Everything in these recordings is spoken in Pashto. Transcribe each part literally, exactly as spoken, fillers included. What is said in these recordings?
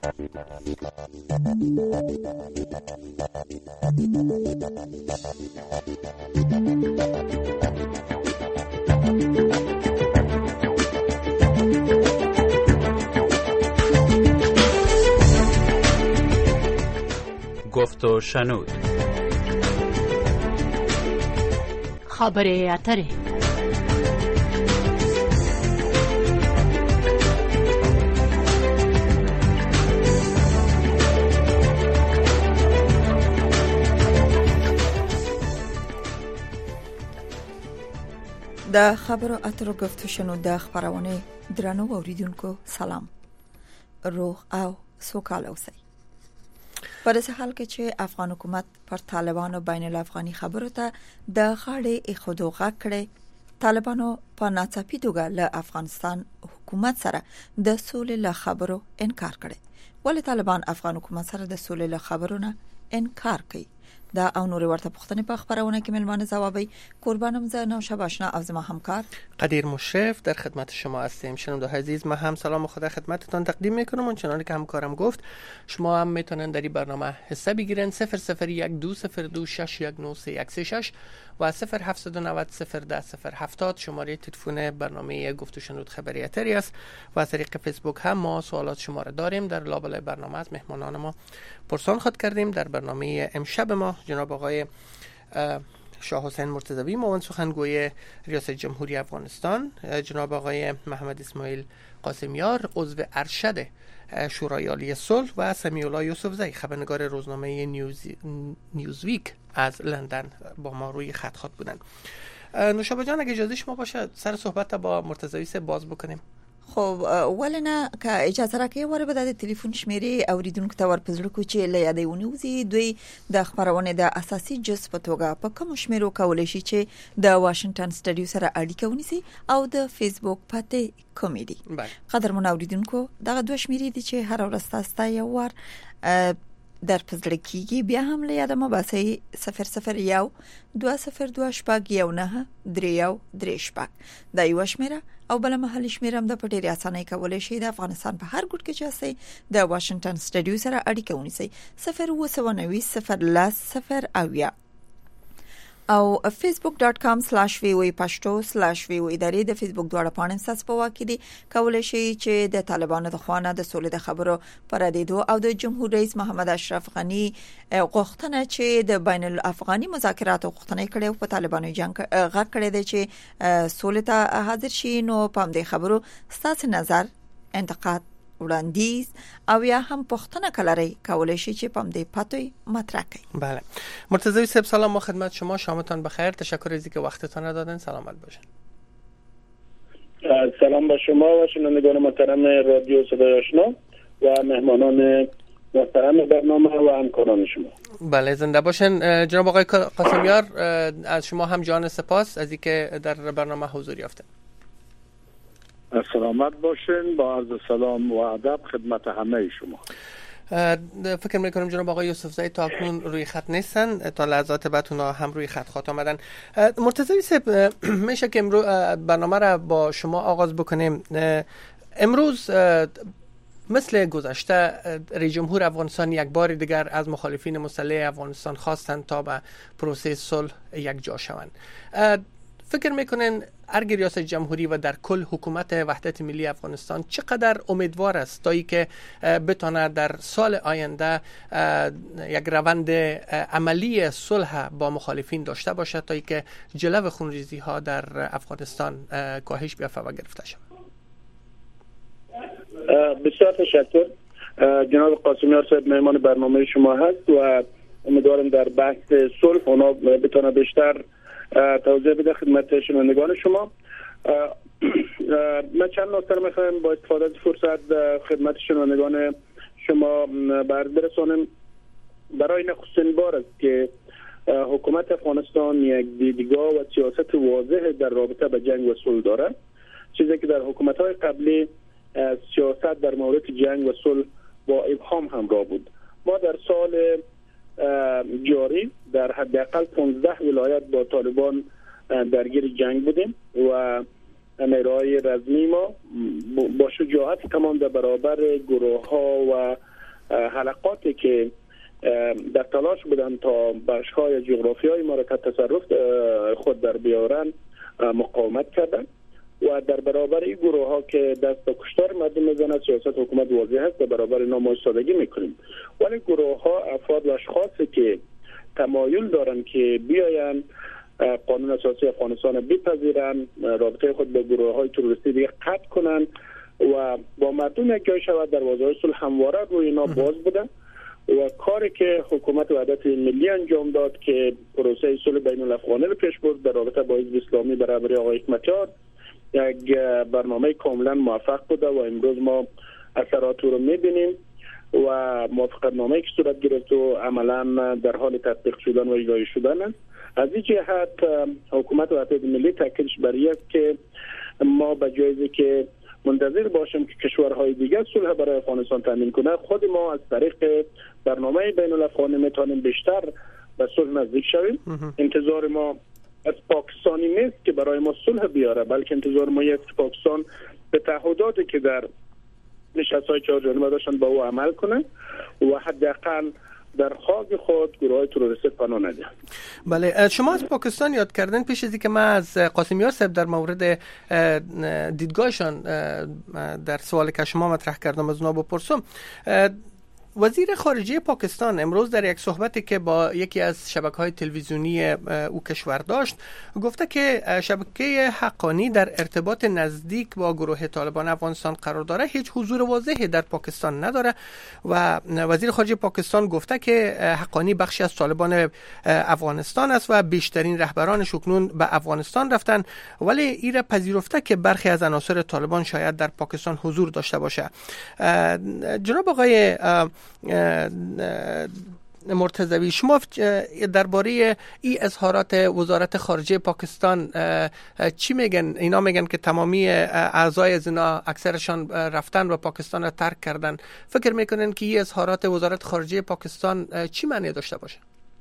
گفت و شنود. خبره اتره. د خبرو اترو گفت و شنود د خبرونه درنو اوریدونکو سلام. روغ او سوکاله اوسئ. په داسې حال کې چې افغان حکومت پر طالبانو بین الافغاني خبرو ته د غاړې ایښودو غږ کړی، طالبانو په ناڅاپي توګه له افغانستان حکومت سره د سولې له خبرو انکار کړی. ولې طالبان افغان حکومت سره د سولې له خبرو نه انکار کوي؟ دا او نور ورته پوښتنې په خبرونه کې ملمانه جوابي. قربانم زه نوشب آشنا از ما همکار قدیر مشرف در خدمت شما هستیم. شنونده عزیز، ما هم سلام خدا خدمتتان تقدیم میکنم. چنانکه که همکارم گفت، شما هم میتونن در این برنامه حصه بگیرن. صفر صفر یک دو صفر دو شش یک نه سه یک سه شش و صفر هفت نه صفر صفر ده صفر هفتاد شماره تلفن برنامه گفت و شنود خبری اتری است. و از طریق فیسبوک هم ما سوالات شما را داریم. در لابلای برنامه از مهمانان ما پرسان خود کردیم. در برنامه امشب ما جناب آقای شاه حسین مرتضوی معاون سخنگوی ریاست جمهوری افغانستان، جناب آقای محمد اسماعیل قاسمیار عضو ارشد شورای عالی صلح و سمیع الله یوسفزی خبرنگار روزنامه نیوز نیوزویک از لندن با ما روی خط خط بودن. نوشابه جان، اگه اجازه شما باشه سر صحبت با مرتضوی سه باز بکنیم. خب ولنه که اجازه راکړئ وره به د ټلیفون شمیرې اوریدونکو ته ورپزړه کو چې له یادې ونیوزي دوی د خبرونه د اساسي جز په توګه په کوم شمیرو کولای شي چې د واشنگټن سټډیو سره اړیکه ونیسي او د فیسبوک پته کمیډي. قدرمن اوریدونکو دغه دوه شمیرې دي چې هر ورځ تاسو ته یو ور در پزړه کیږي. بیا هم له یاده مو باسي صفر صفر یو دو صفر دو شپږ یو نه درې یو درې شپږ دا یو شمیره او بل محلي شمیره هم د پټې ریاسانه کولای شي د افغانستان په هر ګوټ کې چې اسي د واشنگټن سټډیو سره اړیکه ونیسي. صفر و سوانوي صفر لاس صفر اویا او facebook dot com slash v o a pashto slash v o a ادارې د فیسبوک دواړه پاڼې ساس په واکې دي. کولای شي چې د طالبانو د خوانه د سولې د خبرو پر دیدو او د جمهور رئیس محمد اشرف غنی غوښتنه چې د بین الافغاني مذاکراتو غوښتنه کړې په طالبانو جنگ غږ کړی دی چې سولې ته حاضر شي. نو په دې خبرو ستاسو نظر، انتقاد، وړاندیز او یا هم پوښتنه کولای کولای شي چې پم دې پاتوي مطرح کړي. بله مرتضوی صاحب، سلام و خدمت شما. شامتان بخیر. تشکر از اینکه وقتتان را دادن. سلامت باشین. سلام به شما و شنوندگان محترم رادیو صدای آشنا و مهمانان محترم برنامه و همکاران شما. بله زنده باشین. جناب آقای قاسمیار، از شما هم جان سپاس از اینکه در برنامه حضور یافتید. سلامت باشین. با عرض سلام و ادب خدمت همه شما. فکر میکنم جناب آقای یوسفزی تا اکنون روی خط نیستن، تا لحظات بعد اونا هم روی خط خط آمدن. مرتضوی صاحب، میشه که امروز برنامه را با شما آغاز بکنیم. امروز مثل گذشته رئیس جمهور افغانستان یک بار دیگر از مخالفین مسلح افغانستان خواستند تا به پروسه صلح یک جا شوند. فکر میکنین ارگ ریاست جمهوری و در کل حکومت وحدت ملی افغانستان چقدر امیدوار است تا اینکه بتونه در سال آینده یک روند عملی صلح با مخالفین داشته باشد تا اینکه جلو خونریزی ها در افغانستان کاهش بیافته و گرفته شود؟ بسیار تشکر. جناب قاسمیار صاحب مهمان برنامه شما هست و امیدوارم در بحث صلح اونا بتونه بیشتر توضیح بده خدمت شنوندگان شما. من چند نکته میخوایم با استفاده از فرصت خدمت شنوندگان شما برسانم. برای نخستین بار است که حکومت افغانستان یک دیدگاه و سیاست واضح در رابطه با جنگ و صلح دارد، چیزی که در حکومت‌های قبلی سیاست در مورد جنگ و صلح با ابهام همراه بود. ما در سال جاری در حداقل پانزده ولایت با طالبان درگیر جنگ بودیم و نیروهای رزمی ما با شجاعت تمام در برابر گروه ها و حلقاتی که در تلاش بودن تا بخش‌های جغرافیایی ما را تحت تصرف خود در بیارن مقاومت کردن و در برابر این گروه ها که دست به کشتار مردم میزنند سیاست حکومت واضح است، در برابر اینا ما ایستادگی میکنیم. ولی گروه ها افراد و اشخاصی که تمایل دارن که بیاین قانون اساسی افغانستان بپذیرن، رابطه خود با گروه های تروریستی دیگه قطع کنن و با مردم یک جای شود، دروازه‌های صلح همواره روی اینا باز بوده و کاری که حکومت وحدت ملی انجام داد که پروسه صلح بین الافغانی رو پیش برد در رابطه با حزب اسلامی برابری آقای حکمتیار، یک برنامه کاملا موفق بوده و امروز ما اثرات رو میبینیم و موافقت نامه‌ای که صورت گرفت و عملا در حال تطبیق شدن و اجرایی شدن است. از این جهت حکومت وحدت ملی تاکیدش بر این است که ما به جای که منتظر باشیم که کشورهای دیگر صلح برای افغانستان تامین کنه، خود ما از طریق برنامه بین الافغانی میتونیم بیشتر به صلح نزدیک شویم. انتظار ما از پاکستانی نیست که برای ما صلح بیاره، بلکه انتظار ما است که پاکستان به تعهداتی که در نشست‌های چهار جانبه داشتن با او عمل کنه و حداقل در خاک خود گروه های تروریستی پناه نده. بله، شما از پاکستان یاد کردن. پیش از اینکه من از قاسمیار صاحب در مورد دیدگاهشان در سوالی که شما مطرح کردم از اونا بپرسم، وزیر خارجه پاکستان امروز در یک صحبتی که با یکی از شبکه‌های تلویزیونی او کشور داشت گفته که شبکه حقانی در ارتباط نزدیک با گروه طالبان افغانستان قرار داره، هیچ حضور واضحی در پاکستان نداره و وزیر خارجه پاکستان گفته که حقانی بخشی از طالبان افغانستان است و بیشترین رهبرانش اکنون به افغانستان رفتن، ولی ایره پذیرفته که برخی از عناصر طالبان شاید در پاکستان حضور داشته باشه. جناب آقای مرتضوی، شما درباره این اظهارات وزارت خارجه پاکستان چی میگن؟ اینا میگن که تمامی اعضای از اینا اکثرشان رفتن و پاکستان را ترک کردن. فکر میکنن که این اظهارات وزارت خارجه پاکستان چی معنی داشته باشه؟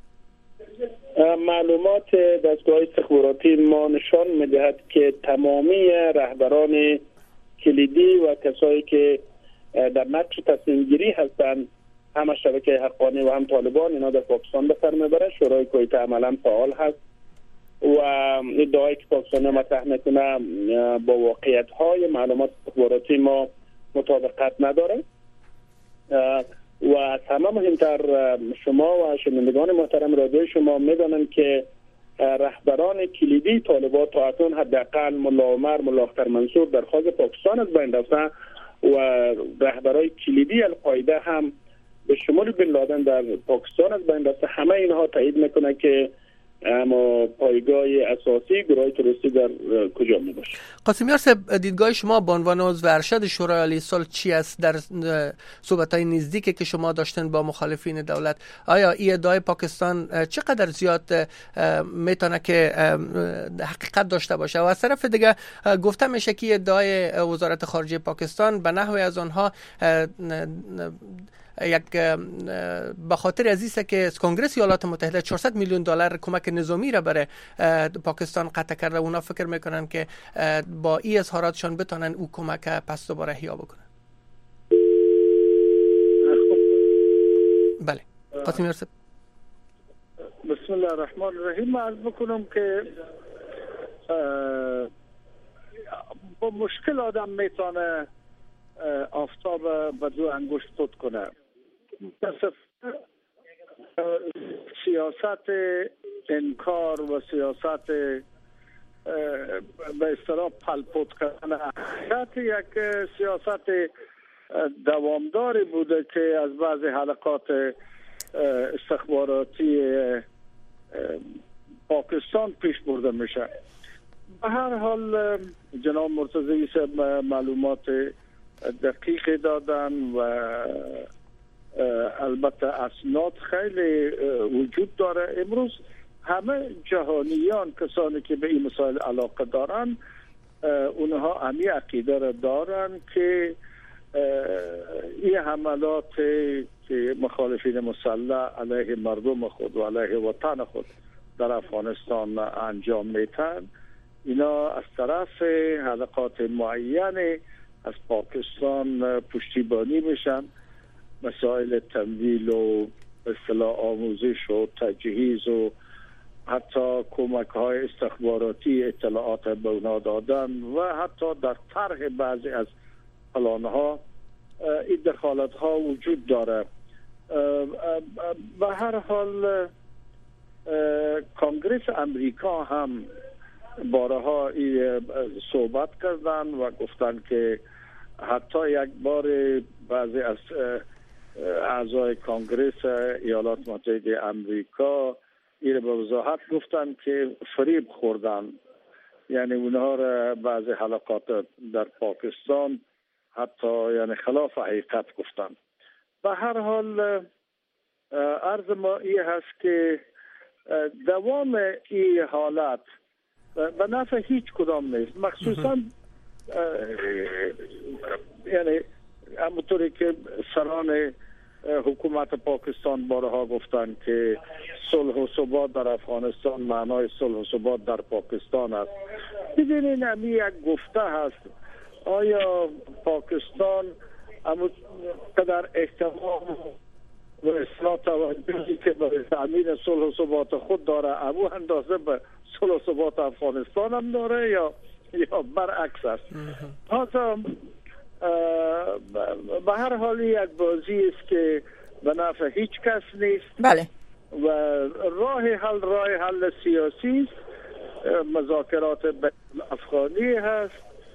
معلومات دستگاه استخباراتی ما نشان میدهد که تمامی رهبران کلیدی و کسایی که در نقش تصمیم گیری هستند، هم شبکه حقانی و هم طالبان، اینا در پاکستان به سر میبره. شورای کویت عملا فعال هست و ادعایی که پاکستان مطرح میکنه با واقعیت های معلومات استخباراتی ما مطابقت نداره و از همه مهمتر شما و شنوندگان محترم رادیوی شما میدانند که رهبران کلیدی طالبان تا اکنون حداقل ملا عمر، ملا اختر منصور در خاک پاکستان از بین رفتن و رهبرای کلیدی القاعده هم به شمول بن لادن در پاکستان از بین رفته. همه اینها تایید میکنه که اما پایگاه اساسی گروه تروریستی در کجا می باشه. قاسمیار صاحب، دیدگاه شما به عنوان عضو ارشد شورای عالی صلح چی است در صحبت‌های نزدیکی که شما داشتن با مخالفین دولت؟ آیا این ادعای پاکستان چقدر زیاد میتونه که حقیقت داشته باشه؟ و از طرف دیگه گفته میشه که ادعای وزارت خارجه پاکستان به نحوی از آنها یک به خاطر عزیزه که کنگره ایالات متحده چهارصد میلیون دلار کمک نظامی را برای پاکستان قطع کرده. اونا فکر میکنن که با این اظهاراتشان بتونن او کمک پس دوباره احیا بکنن. بله، قاسمیار صاحب. بسم الله الرحمن الرحیم. عرض بکنم که با مشکل آدم میتونه آفتاب به دو انگشت تود کنه. سیاست انکار و سیاست به اصطلاح پلپوت کردن حقیقت یک سیاست دوامداری بوده که از بعضی حلقات استخباراتی پاکستان پیش برده میشه. به هر حال جناب مرتضوی صاحب معلومات دقیقی دادن و البته اسناد خیلی وجود داره. امروز همه جهانیان، کسانی که به این مسائل علاقه دارن، اونها همی عقیده را دارن که این حملات که مخالفین مسلح علیه مردم خود و علیه وطن خود در افغانستان انجام میتن، اینا از طرف حلقات معینه از پاکستان پشتیبانی میشن مسائل تمویل و اصطلاح آموزش و تجهیز و حتی کمک های استخباراتی اطلاعات به اونا دادن و حتی در طرح بعضی از پلان ها این دخالت ها وجود داره. به هر حال کنگره امریکا هم بارها صحبت کردن و گفتن که حتی یک بار بعضی از اعضای کنگره ایالات متحده امریکا این به وضاحت گفتن که فریب خوردن، یعنی اونها را بعضی حلقات در پاکستان حتی یعنی خلاف حقیقت گفتن. به هر حال عرض ما این هست که دوام این حالت به نفع هیچ کدام نیست، مخصوصا یعنی همونطوری که سران حکومت پاکستان بارها گفتن که صلح و ثبات در افغانستان معنای صلح و ثبات در پاکستان است. ببینید همین یک گفته هست. آیا پاکستان همونقدر احتمام و اصلاح توجهی که به تأمین صلح و ثبات خود داره همون اندازه به صلح و ثبات افغانستان هم داره یا یا برعکس است؟ حالا به هر حال یک بازی است که به نفع هیچ کس نیست. بله. و راه حل راه حل سیاسی است، مذاکرات بین افغانی هست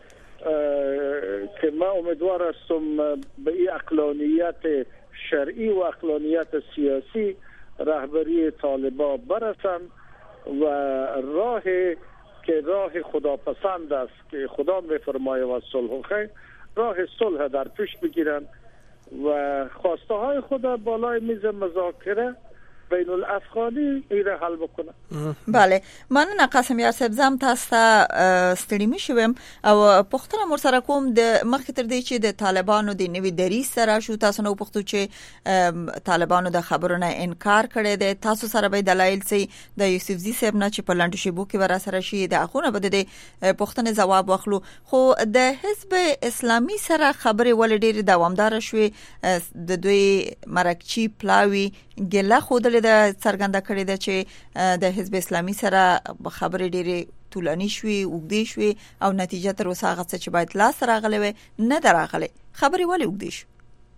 که من امیدوار هستم به این عقلانیت شرعی و عقلانیت سیاسی رهبری طالبان برسن و راه که راه خداپسند است که خدا میفرماید و صلح و خیر، راه صلح در پیش بگیرن و خواسته های خدا بالای میز مذاکره بین الافغانی ایره حل بکنه. بله، مننه قاسم یار صاحب. زم تاسو ته ستړي مشوم او پښتنه مر سره کوم د مخکې تر دې چې د طالبانو د نوې دریځ سره شو، تاسو نو پښتو چې طالبانو د خبرونو انکار کړی دی، تاسو سره به دلایل سي د یوسفزي صاحب نه چې په لاندو شیبو کې ورا سره شي د اخونه بده د پښتنه جواب واخلو. خو د حزب اسلامي سره خبرې ول ډېر دوامدار شوې، د دوی مرکچی پلاوی ګله خودل د څرګنده کړی دی چې د حزب اسلامي سره خبرې ډېرې طولاني شوې، اوږدې شوې او نتیجه تر اوسه هغه څه چې باید لاس راغلی وي نه دراغلی. خبرې ولې اوږدې شوې؟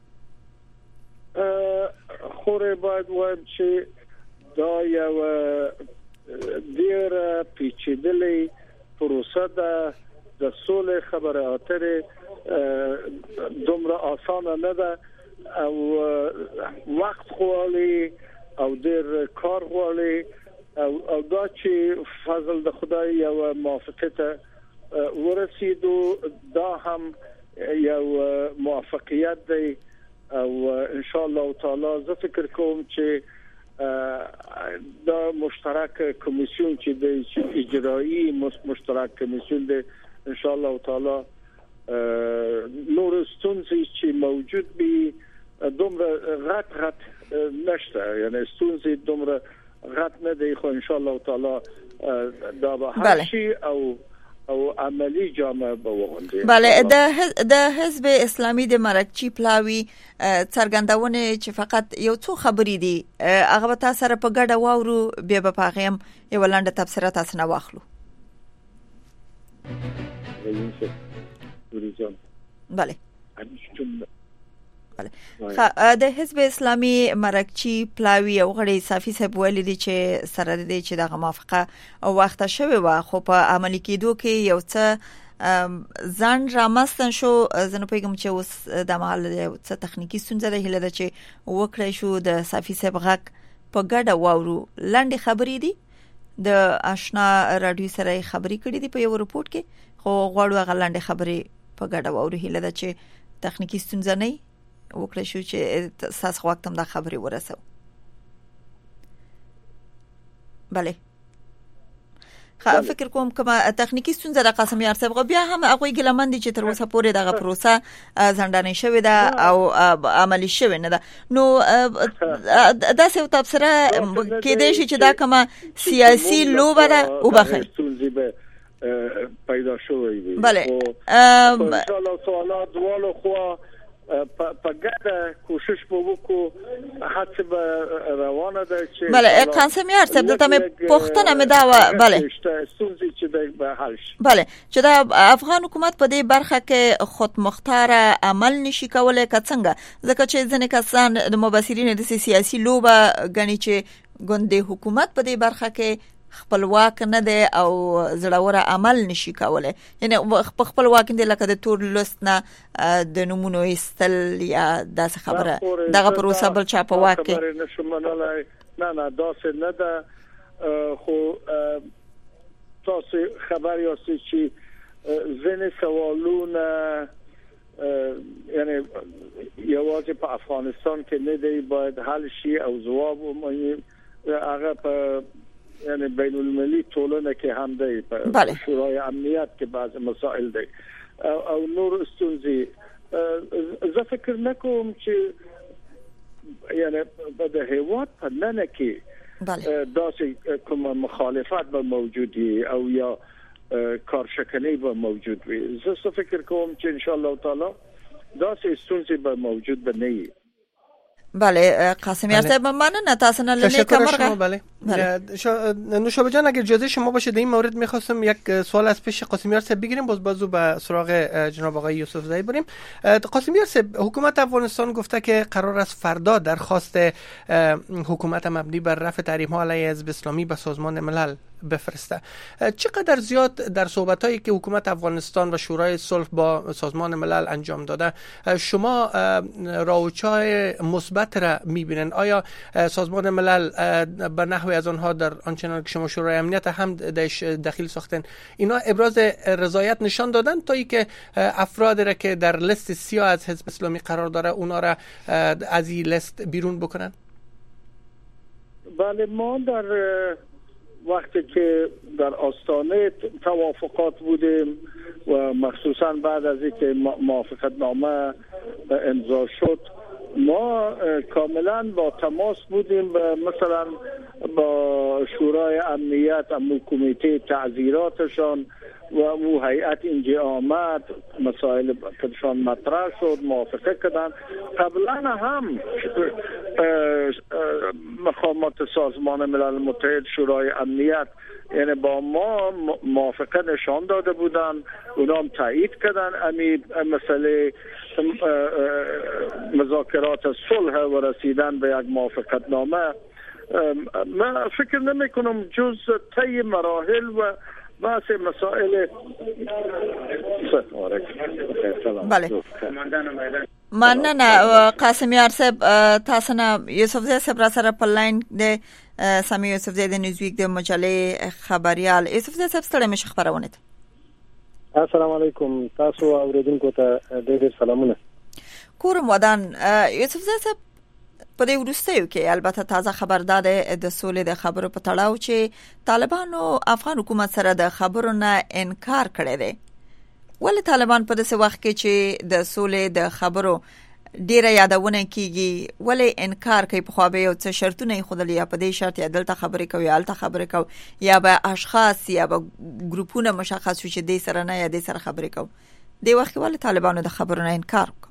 خو باید وایم چې دا یو ډېره پیچیدلې پروسه ده، د سولې خبرې اترې دومره اسانه نه ده او وخت غواړي او ډېر کار غواړي او او دا چې فضل د خدای یو موافقت ورسیدو دا هم یو موافقیت دی او ان شاء الله تعالی زه فکر کوم چې دا مشترک کمیسیون چې د اجرایی مشترک کمیسیون دی ان شاء الله تعالی نور ستونزې چې موجود بي دومره غټ غټ نشته، یعنی ستونزې دومره غټ نه دی، خو ان شاء الله تعالی دا به حل شي او او عملی جامه به وغوندي. بله، د د حزب اسلامي د مرکچی پلاوی څرګندونه چې فقط یو څو خبرې دي هغه به تاسو سره په ګډه واورو، بیا به پاغیم یو لاندې تفسیر تاسو نه واخلو. بله بله. د حزب اسلامي مرکچی پلاوی او غړي صافي صاحب ویلي دي چې سره دي چې دغه موافقه وخت شوه و خو په عملي کېدو کې یو څه ځان رامستن شو. زنه پیغام چې اوس د محل یو څه تخنیکی ستونزه ده، هله ده چې وکړای شو د صافي صاحب غږ په ګډه واورو. لاندې خبرې دي د آشنا رادیو سره خبرې کړې دي په یو رپورت کې، خو غواړو هغه لاندې خبرې په ګډه واورو. هله ده چې تخنیکی ستونزه نه وکړای شو چې تاسو وخت هم دا خبرې ورسو. بله، فکر کوم کما تخنیکی ستونزه د قاسم یار صاحب بیا هم هغه ګلمن دي چې تر اوسه پورې دغه پروسه ځندانې شوې ده او عملی شوې نه ده. نو دا څه تفسیر کې دی چې دا کومه سیاسي لوبه ده او بخیر پیدا شوی وي. بله، ان شاء الله سوالات دوالو خو په ګډه کوشش وکړو هڅه به روانه ده چې بله قاسم یار صاحب دلته مې پوښتنه مې دا و بله ستونزې چې به حل شي بله چې د افغان حکومت په دې برخه کې خودمختار عمل نشي کولای که څنګه ځکه چې ځینې کسان د مبصرین د سیاسي لوبه ګڼي چې ګوندې حکومت په دې برخه کې خپلواک نه دی او زړور عمل نشي کولای یعنی په خپل واک دی لکه د تور لست نه د نمونو استل یا داسې خبره دغه پروسه بل چا په واک کې نشو منلای نه نه داسې نه ده خو تاسو خبر یاستئ چې ځینې سوالونه یعنی یوازې په افغانستان کې نه دی باید حل شي او جواب ومومي هغه په یعنی بین المللی ټولنه کې هم دی په شورای امنیت کې بعض مسائل دی او نور ستونزې زه فکر نکوم چې یعنی د هیواد په ننه کې داسې کوم مخالفت به موجود وي او یا کارشکنی به موجود وي زه فکر کوم چې ان شاء الله تعالی داسې ستونزې به موجود به نه وي بله قاسم یار صاحب مننه تاسو نه لنی کمرغه بله نوشابه جان اگر اجازه شما باشه در این مورد میخواستم یک سوال از پیش قاسم یار صاحب بگیریم باز بازو به سراغ جناب آقای یوسف زایی بریم. قاسم یار صاحب حکومت افغانستان گفته که قرار است فردا درخواست حکومت مبنی بر رفع تحریم ها علیه حزب اسلامی به سازمان ملل بفرسته. چقدر زیاد در صحبت‌هایی که حکومت افغانستان و شورای صلح با سازمان ملل انجام داده شما راوچای مثبت را می‌بینید؟ آیا سازمان ملل به نحو از آنها در آنچنان که شما شورای امنیت هم درش دخیل ساختن اینا ابراز رضایت نشان دادن تا ای که افرادی را که در لیست سیاه از حزب اسلامی قرار داره اونا را از این لیست بیرون بکنن؟ بله ما در وقتی که در آستانه توافقات بودیم و مخصوصا بعد از اینکه موافقت نامه امضا شد ما کاملا با تماس بودیم مثلا با شورای امنیت امو کمیته تعزیراتشان و امو هیئت اینجا آمد مسائل کدشان مطرح شد موافقه کردن. قبلا هم مقامات سازمان ملل متحد شورای امنیت یعنی با ما موافقه نشان داده بودن اونا هم تایید کردن امی مسئله مذاکرات صلح و رسیدن به یک موافقت نامه. من فکر نمی کنم جز طی مراحل و بحث مسائل بله مننه قاسم یار صاحب تاسو نه یوسف زئی صاحب را سره په لاین د سامي یوسف زئی د نیوزویک د مجلې خبريال یوسف زئی صاحب ستړي مشه خبرونه السلام علیکم تاسو اوریدونکو ته ډېر ډېر سلامونه کورم ودان یوسف زئی صاحب په دې ورستیو کې البته تازه خبر داده د سولې د خبرو په تړاو چې طالبانو افغان حکومت سره د خبرو نه انکار کړی دی. ولې طالبان په داسې وخت کې چې د سولې د خبرو ډیره یادونه کیږي ولې انکار کوي؟ په خو به یو څه شرطونه خودل یا په دې شرط یا دلته خبرې کوي یا الته خبرې کوي یا به اشخاص یا به ګروپونه مشخص شي چې دې سره نه یا دې سره خبرې کوي. دې وخت ولې طالبانو د خبرو نه انکار کوي؟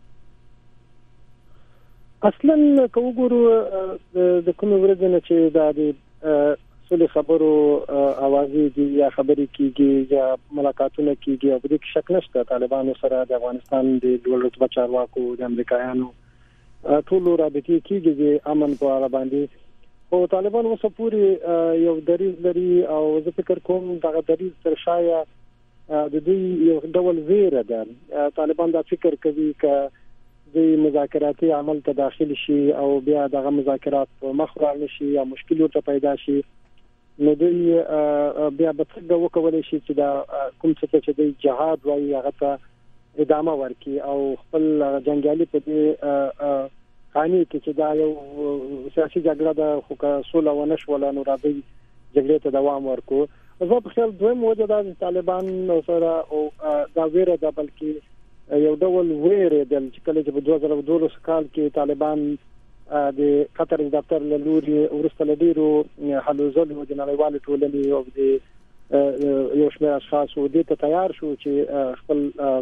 اصلا که وګورو د کوم ورځې نه چې د سولې خبرو اوازې دي یا خبرې کیږي یا ملاقاتونه کیږي او د شک نشته طالبانو سره د افغانستان د ډول رتبه چارواکو د امریکایانو ټول رابطې کیږي د امن په اړه باندې او طالبان اوس پوری یو دریز لري او زه فکر کوم دغه دریز تر شایا د دې یو ډول ویره ده. طالبان دا فکر کوي ک د مذاکراتي عمل ته داخل شي او بیا دغه مذاکرات مخ وړل شي یا مشکل ورته پیدا شي نو دوی بیا به څنګه وکولای شي چې دا کوم څه چې د جهاد وایي هغه ته ادامه ورکړي او خپل جنگیالي په دې قانوني کې چې دا یو سیاسي جګړه ده خو که سوله ونه شوله نو راځي جګړې ته دوام ورکړو. زه په خیال دویم وجه دا طالبان سره او دا ویره ده بلکې یو ډول ویره د چې کله چې په دوه زره دولس کال کې طالبان د قطر دفتر له لوري ورسته لډیرو حلوزلو د نړیوال ټولنې او د یو شمېر اشخاص و دې ته تیار شو چې خپل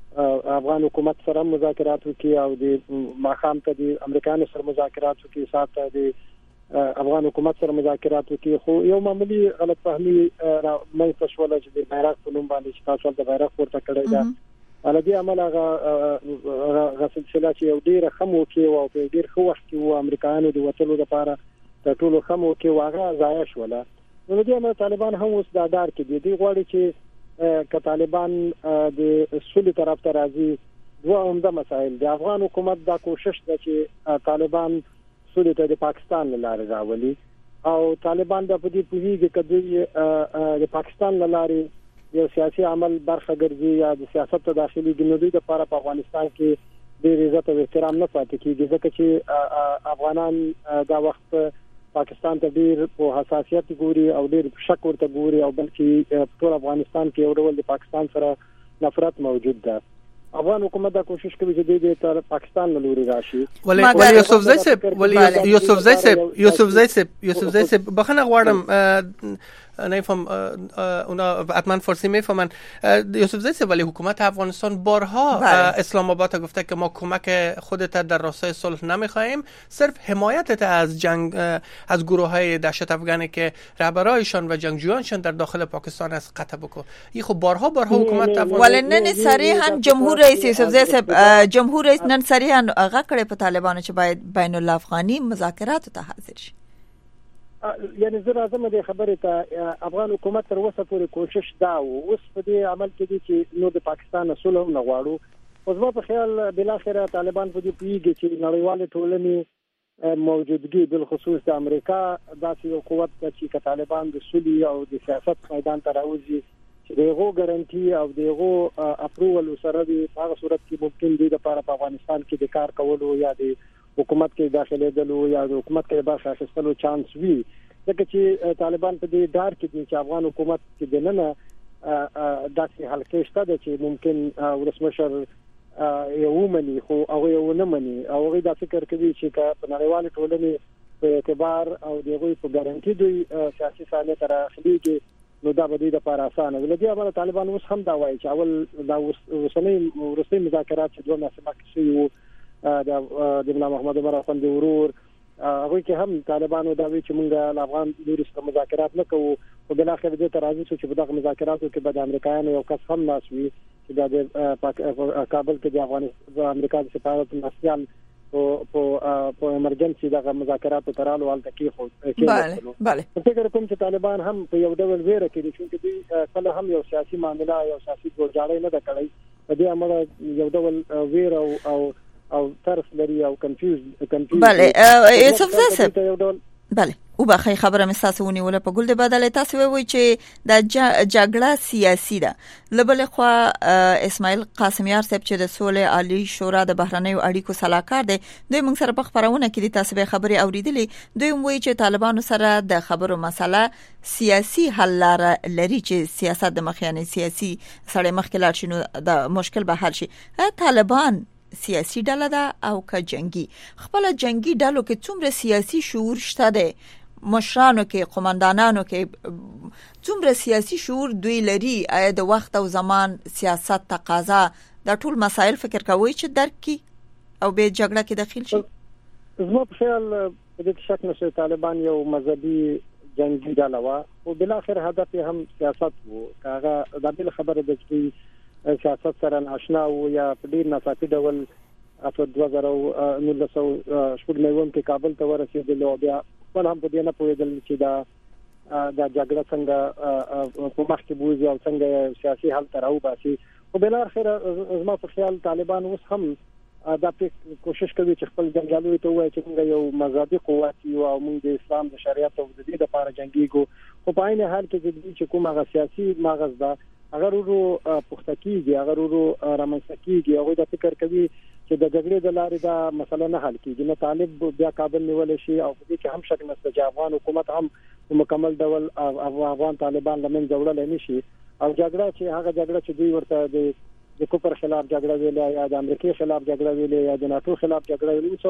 افغان حکومت سره مذاکرات وکړي او د ماخام ته د امریکایانو سره مذاکرات وکړي، ساته د افغان حکومت سره مذاکرات وکړي. خو یو معمولی غلط فهمي مې تشوله چې د بیرغ په نوم باندې چې تاسو د بیرغ پورته کړی دا علي عمل هغه غسل سلا چې یو ډیر خمو کې او په ډیر خو وخت کې و امریکایانو د وټلو لپاره د ټولو خمو کې واغه ضایع شوله. نو د امریکا طالبان هم اوس دا دار کې دي دی غواړي چې ک طالبان د سولې طرف ته راځي. دوه عمده مسائل د افغان حکومت دا کوشش ده چې طالبان سولې ته د پاکستان لاره راولي او طالبان د پدې پوهیږي کډوی د پاکستان لاره یو سیاسي عمل برخه ګرځي یا د سیاست ته داخلي ګنودي د لپاره په افغانستان کې د عزت او احترام نه پاتې کیږي ځکه چې افغانان دا وخت پاکستان ته ډیر په حساسیت ګوري او ډیر شک ورته ګوري او بلکې ټول افغانستان کې یو ډول د پاکستان سره نفرت موجود ده. افغان حکومت دا کوشش کوي چې د تر پاکستان له لوري راشي. ولی ولی یوسف زئی صاحب ولی یوسف زئی صاحب یوسف زئی صاحب یوسف زئی صاحب بخنه غواړم نفهم اونا حتما فارسی میفهمن. یوسف زئی صاحب ولی حکومت افغانستان بارها اسلام آباد گفته که ما کمک خودت در راستای صلح نمیخوایم، صرف حمایتت از جنگ از گروه‌های دهشت افغانی که رهبرایشان و جنگجویانشان در داخل پاکستان است قطع بکن. این خب بارها بارها حکومت افغانستان ولی نن صریحا جمهور رئیس یوسف زئی صاحب جمهور رئیس نن صریحا هغه کړي په طالبانو چې باید بین الافغاني مذاکرات ته حاضر شي. یعنی زه راځم د خبرې ته افغان حکومت تر اوسه پورې کوشش دا و اوس په دې عمل کې دي چې نو د پاکستان اصول نه غواړو. اوس په خیال بل اخره طالبان په دې پیږي چې نړیوال ټولنې موجودګي بل خصوص د امریکا داسې یو قوت چې طالبان د سولې او د سیاست میدان ته راوځي چې دغه ګارانټي او دغه اپروول سره د هغه صورت کې ممکن دي د لپاره په افغانستان کې د کار کولو یا د حکومت کې داخله دلو یا د حکومت کې برخه اخیستلو چانس وي. ځکه چې طالبان په دې ډار کې دي چې افغان حکومت کې دننه داسې حلقې شته چې ممکن ولسمشر یو مني خو هغه یو نه مني او هغه دا فکر کوي چې په نړیوال ټولنې په اعتبار او دغه په ګارانټي دوی سیاسي ساحه ته راخليږي نو دا به د لپاره اسانه ولدي. امر طالبان اوس هم دا وایي چې اول دا وسنۍ ورسته مذاکرات چې دوه مسله کې شوی د مولا محمد عمر افغان د ورور هغه کې هم طالبانو دا وی چې موږ د افغان لوري سره مذاکرات نه کوو او بل اخر دې ته راځي چې په دغه مذاکراتو کې به د امریکایانو یو کس هم ناسوي چې د کابل کې د افغانستان د امریکا د سفارت مسئول او په په امرجنسي دغه مذاکراتو ترالو حالت کې خو بله بله فکر کوم چې طالبان هم په یو ډول ویره کې دي چې دوی کله هم یو سیاسي معاملې یو سیاسي ګوجاړی نه ده کړی په دې امر یو ډول ویره او او ترس لري او کنفیوز کنفیوز بله یوسف زئی صاحب بله او بخای خبره مې تاسو ونیول په ګل د بدل تاسو وایي چې د جګړه سیاسي ده. لبل خو اسماعیل قاسمیار صاحب چې د سولې عالی شورا د بهرنیو اړیکو صلاحکار دی دوی موږ سره په خبرونه کې د تاسو به خبري اوریدلې دوی وایي چې طالبانو سره د خبرو مسله سیاسي حل لري چې سیاست د مخیانه سیاسي سره مخکلار شنو د مشکل به حل شي. طالبان سیاسي ډله ده او که جنگي خپل جنگي ډلو کې څومره سیاسي شعور شته ده مشرانو کې قومندانانو کې څومره سیاسي شعور دوی لري آیا د وخت او زمان سیاست تقاضا دا ټول مسائل فکر کوي چې درک کی او به جګړه کې داخل شي؟ زما په خیال په دې شک نشته طالبان یو مذهبي جنگي ډله وا او بل اخر هدف هم سیاست وو. هغه د بل خبره د چې سیاست سره آشنا او یا په ډیر ناڅاپي ډول په دوه زره نولس شپږ میوم کې کابل ته ورسېدل او بیا خپل هم په دې نه پوهېدل چې دا د جګړه څنګه په مخ کې بوزي او څنګه سیاسي حل تر او باسي. او بل اخر زما په خیال طالبان اوس هم دا کوشش کوي چې خپل جنگالو ته وایي چې موږ یو مذهبي قوت یو او موږ د اسلام د شریعت او د دې لپاره جنگيږو. خو په عین حال کې چې کوم هغه سیاسي مغز ده اگر ورو پختکیږي اگر ورو رامنځکیږي هغه د فکر کوي چې د جګړې د لارې دا مسله نه حل کیږي. نه طالب بیا کابل نیول شي او دې کې هم شک نشته چې افغان حکومت هم مکمل ډول افغان طالبان لمن جوړل نه شي او جګړه چې هغه جګړه چې دوی ورته د د کوپر خلاف جګړه ویلې یا د امریکای خلاف جګړه ویلې یا د ناتو خلاف جګړه ویلې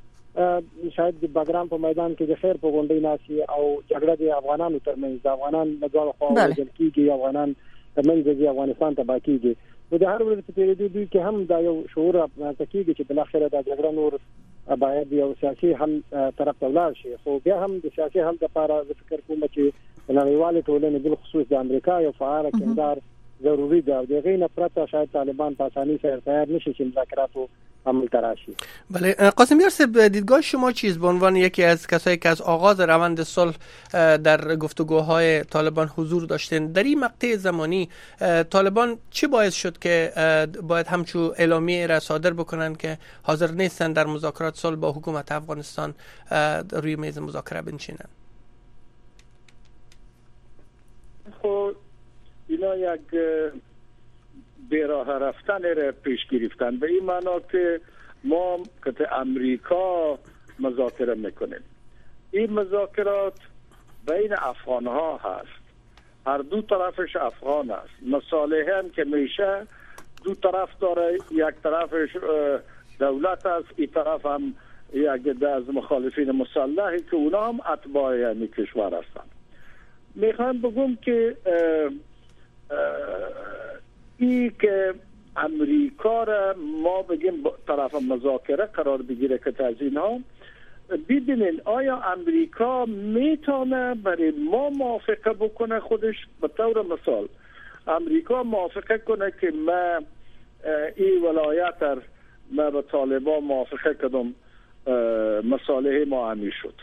څوغي شاید د بګرام په میدان کې د خیر په غونډې ناسي او جګړه د افغانانو ترمنځ د افغانان د دوه خوا د کیږي افغانان د منځ د افغانستان ته باقیږي. و د هر ورځ په تیریدو دوی کې هم دا یو شعور رامنځته کیږي چې بلاخره دا جګړه نور باید یو سیاسي حل طرف ته ولاړ شي. خو بیا هم د سیاسي حل لپاره زه فکر کوم چې د نړیوالې ټولنې بل خصوص د امریکا یو فعال کردار ضروری ده. د غیر نه پرته شاید طالبان په اسانۍ سره تیار نشي چې مذاکراتو عمل تراشی. بله قاسم یار صاحب، دیدگاه شما چیست به عنوان یکی از کسایی که از آغاز روند صلح در گفتگوهای طالبان حضور داشتن، در این مقطع زمانی طالبان چه باعث شد که باید همچو اعلامیه را صادر بکنن که حاضر نیستن در مذاکرات صلح با حکومت افغانستان روی میز مذاکره بنشینن؟ خب اینا یک براه رفتن را پیش گرفتن به این معنا که ما که امریکا مذاکره میکنیم. این مذاکرات بین افغان ها هست، هر دو طرفش افغان است. مصالحه هم که میشه دو طرف داره، یک طرفش دولت است، این طرف هم یک از مخالفین مسلحی که اونا هم اتباع یعنی کشور هستند. میخوام بگم که ای که امریکا را ما بگیم طرف مذاکره قرار بگیره که از اینها ببینین آیا امریکا میتونه برای ما موافقه بکنه خودش. به طور مثال امریکا موافقه کنه که ما این ولایت را ما به طالبان موافقه کردم مصالحه ما همی شد.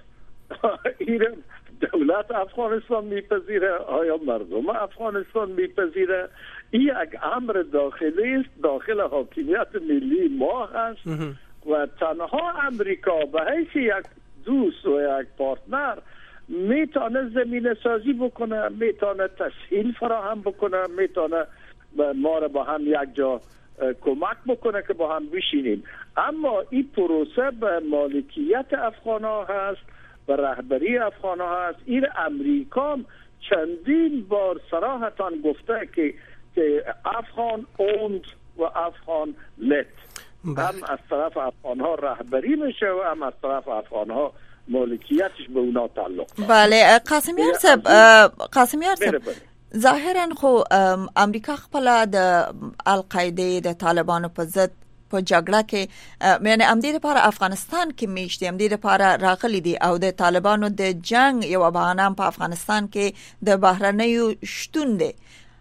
این دولت افغانستان میپذیره؟ آیا مردم افغانستان میپذیره؟ این یک امر داخلی است، داخل حاکمیت ملی ما هست و تنها امریکا به حیث یک دوست و یک پارتنر میتونه زمینه سازی بکنه، میتونه تسهیل فراهم بکنه، میتونه ما را با هم یک جا کمک بکنه که با هم بشینیم. اما این پروسه به مالکیت افغان ها هست، به رهبری افغان ها هست. این امریکا چندین بار صراحتاً گفته که که افغان اوند و افغان لت، هم از طرف افغان ها رهبری میشه و هم از طرف افغان ها مالکیتش به اونا تعلق داره. بله قاسم یار صاحب، قاسم یار صاحب ظاهرا خو امریکا خپل د القاعده د طالبانو په ضد په جګړه کې معنی امدید لپاره افغانستان کې میشته، امدید لپاره راغلي دي او د طالبانو د جنگ یو بهانه په افغانستان کې د بهرنیو شتون دي.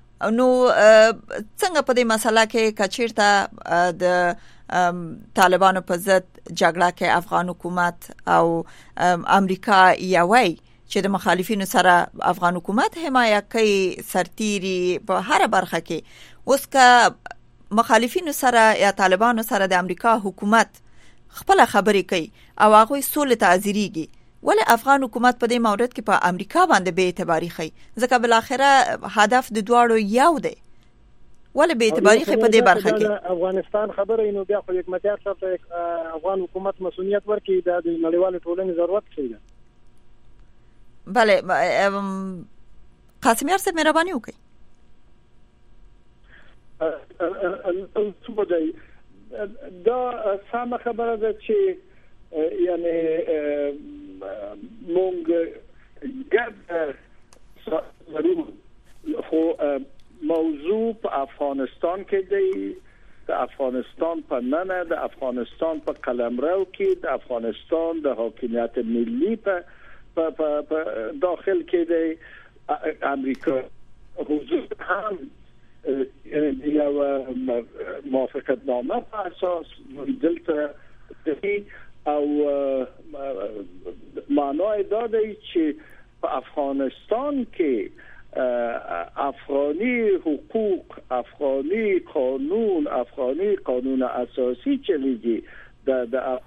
نو څنګه په دې مسله کې کچیرته د طالبانو په ضد جګړه کې افغان حکومت او امریکا یوي چې د مخالفینو سره افغان حکومت حمایت کوي سرتيري په هر برخه کې، اوس که مخالفینو سره یا طالبانو سره د امریکا حکومت خپل خبرې کوي او هغه سولې ته حاضرېږي، ولی افغان حکومت په دې مورد کې په امریکا باندې به اعتباري خي؟ ځکه بل اخره هدف د دواړو یو دی، ولی به اعتباري خي په دې برخه کې افغانستان خبره اینو بیا خو یک متیار صاحب افغان حکومت مسؤلیت ورکړي د نړیوال ټولنې ضرورت شي. بله قاسم یار صاحب مهرباني وکړئ. دا سم خبره ده چې یعنی مونږ ګډ ضرور خو موضوع په افغانستان کې دی، د افغانستان په ننه، د افغانستان په قلمرو کې، د افغانستان د حاکمیت ملی په په داخل کې دی. امریکا حضور هم یو موافقت نامه په اساس دلته دی او معنای دا دی چې په افغانستان کې افغانی حقوق، افغانی قانون، افغانی قانون اساسی چلیږي د د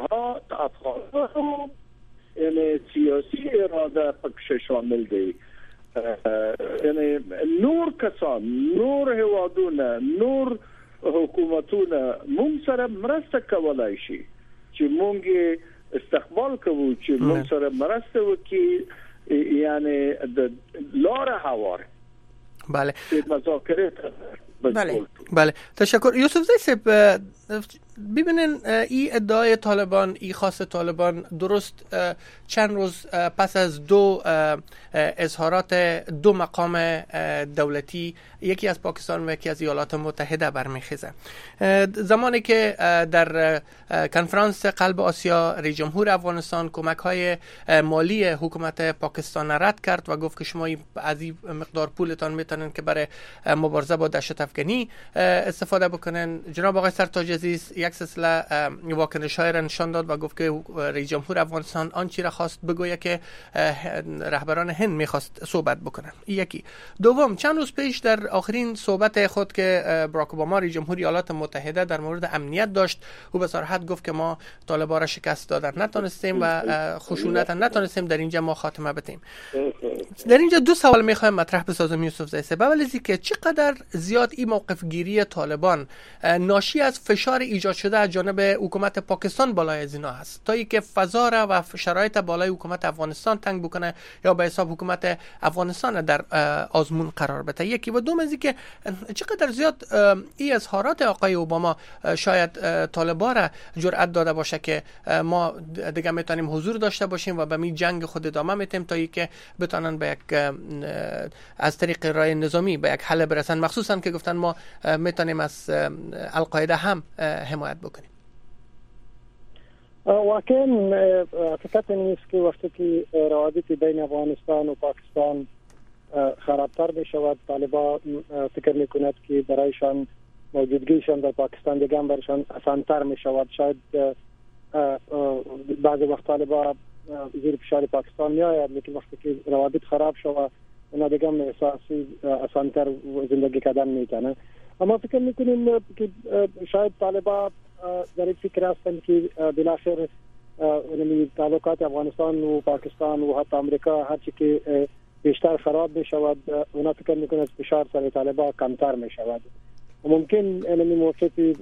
افغان یعنی سیاسی اراده پکش شامل دی. یعنی نور کسان، نور هوادونه، نور حکومتونه مونږ سره مرسته کولای شي چې مونږ استقبال کوو، چې مونږ سره مرسته وکړي، یعنی د لار هوار بله مذاکره بله بله تشکر. یوسف زی صاحب ببینین این ادعای طالبان، این خاص طالبان درست چند روز پس از دو اظهارات دو مقام دولتی، یکی از پاکستان و یکی از ایالات متحده برمیخیزه. زمانی که در کنفرانس قلب آسیا رئیس جمهور افغانستان کمک های مالی حکومت پاکستان رد کرد و گفت که شما از این مقدار پولتان میتونن که برای مبارزه با دهشت افغانی استفاده بکنن، جناب آقای سرتاج عزیز یک سلسله واکنش های را نشان داد و گفت که رئیس جمهور افغانستان آنچه را خواست بگوید که رهبران هند میخواست صحبت بکنن. یکی. دوم، چند روز پیش در آخرین صحبت خود که باراک اوباما رئیس جمهور ایالات متحده در مورد امنیت داشت، او به صراحت گفت که ما طالبان را شکست دادن نتونستیم و خشونت نتونستیم در اینجا ما خاتمه بدیم. در اینجا دو سوال میخوایم مطرح بسازم یوسف زی صاحب. اول از اینکه چقدر زیاد این موقف گیری طالبان ناشی از فشار ایجاد شده از جانب حکومت پاکستان بالای از اینا هست تا اینکه فضا را و شرایط بالای حکومت افغانستان تنگ بکنه یا به حساب حکومت افغانستان در آزمون قرار بده. یکی. و دوم از اینکه چقدر زیاد این اظهارات آقای اوباما شاید طالبان را جرأت داده باشه که ما دیگه میتونیم حضور داشته باشیم و به می جنگ خود ادامه میتیم تا اینکه بتونن به یک از طریق راه نظامی به یک حل برسن، مخصوصا که گفتن ما میتونیم از القاعده هم حمایت بکنیم. واقعا حقیقت نیست که وقتی که روابط بین افغانستان و پاکستان خرابتر می شود، طالبان فکر می کند که برایشان موجودگیشان در پاکستان دیگه هم برایشان آسان‌تر می شود. شاید بعضی وقت طالبان زیر فشار پاکستان می آید، لیکن وقتی که روابط خراب شود اونا دیگه هم احساسی آسان‌تر زندگی کردن میتونه. اما فکر میکنیم که شاید طالبان در این فکر هستند که بالاخره تعلقات افغانستان و پاکستان و حتی امریکا هرچی که بیشتر خراب می شود، اونا فکر میکنند فشار سر طالبان کمتر می شود. ممکن اینمی موقعی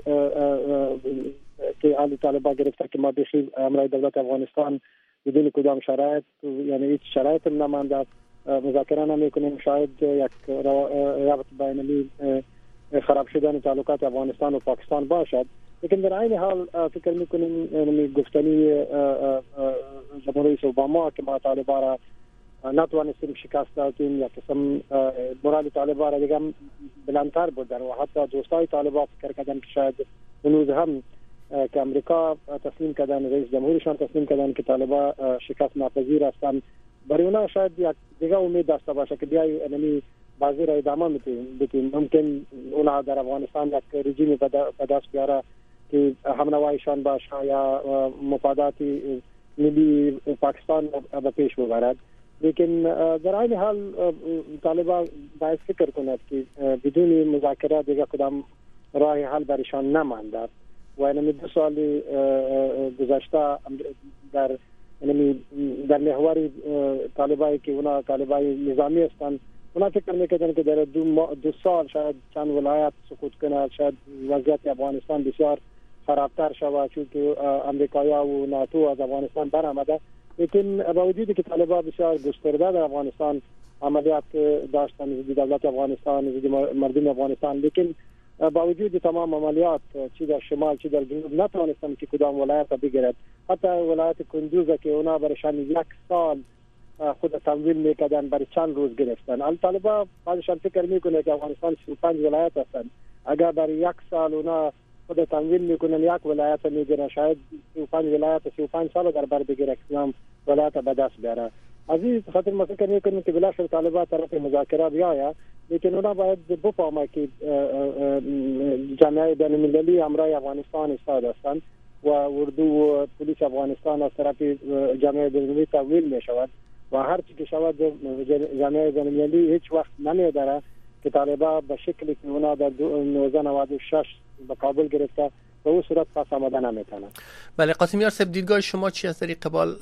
که آل طالبان گرفته که ما بخیر امرای دولت افغانستان بدون کدام شرایط، یعنی هیچ شرایط نمانده، مذاکره نمیکنیم، شاید یک رابط بین‌المللی خراب شدن تعلقات افغانستان و پاکستان باشد. لیکن در این حال فکر میکنیم یعنی گفتنی جمهوری رئیس اوباما که ما طالبان را نتوانستیم شکست دادیم یا قسم مورال طالبان را دیگه بلندتر بودن و حتی دوستای طالبان فکر کردن که شاید هنوز هم که امریکا تسلیم کردن، رئیس جمهورشان تسلیم کردن که طالبان شکست ناپذیر هستند، برای اونا شاید یک دیگه امید داشته باشه که بیای یعنی بازی را ادامه میتیم. ممکن اونا در افغانستان یک رژیم به دست بیاره که همنوایشان باشه یا مفادات ملی پاکستان به پیش ببرد. لیکن در این حال طالبان باید فکر کند که بدون مذاکره دیگه کدام راه حل برایشان نمانده و اینمی دو سال گذشته در اینمی در محور طالبانی که اونا طالبای نظامی هستند، اونا فکر میکردن که در دو, دو سال شاید چند ولایت سقوط کنه، شاید وضعیت افغانستان بسیار خرابتر شود چون که امریکایا و ناتو از افغانستان برآمده. لیکن با وجودی که طالبان بسیار گسترده در افغانستان عملیات داشتن ضد دولت افغانستان، ضد مردم افغانستان، لیکن با وجود تمام عملیات چی در شمال چی در جنوب نتوانستن که کدام ولایت بگیرد. حتی ولایت کندوز که اونا برشان یک سال خود تمویل میکردن برای چند روز گرفتن. ال طالبان بعضشان فکر میکنه که افغانستان سی و پنج ولایت هستند، اگر برای یک سال اونا خود تمویل میکنن یک ولایت میگیرن، شاید سی و پنج ولایت سی و پنج سال در بر بگیره که ولایت به دست بیاره. از این خاطر ما فکر میکنیم که بالاخره طالبان طرف مذاکره بیاید، لیکن اونا باید بفهمه که جامعه بین‌المللی همراه افغانستان ایستاده هستند و اردو و پلیس افغانستان از طرف جامعه بین‌المللی تمویل میشود و هر چی که شود جامعه بین‌المللی هیچ وقت نمیداره که طالبان به شکلی که اونا در نوزده نود و شش به کابل گرفته به اون صورت پس آمده نمیتونه. بله قاسمیار صاحب، دیدگاه شما چی از طریق قبال؟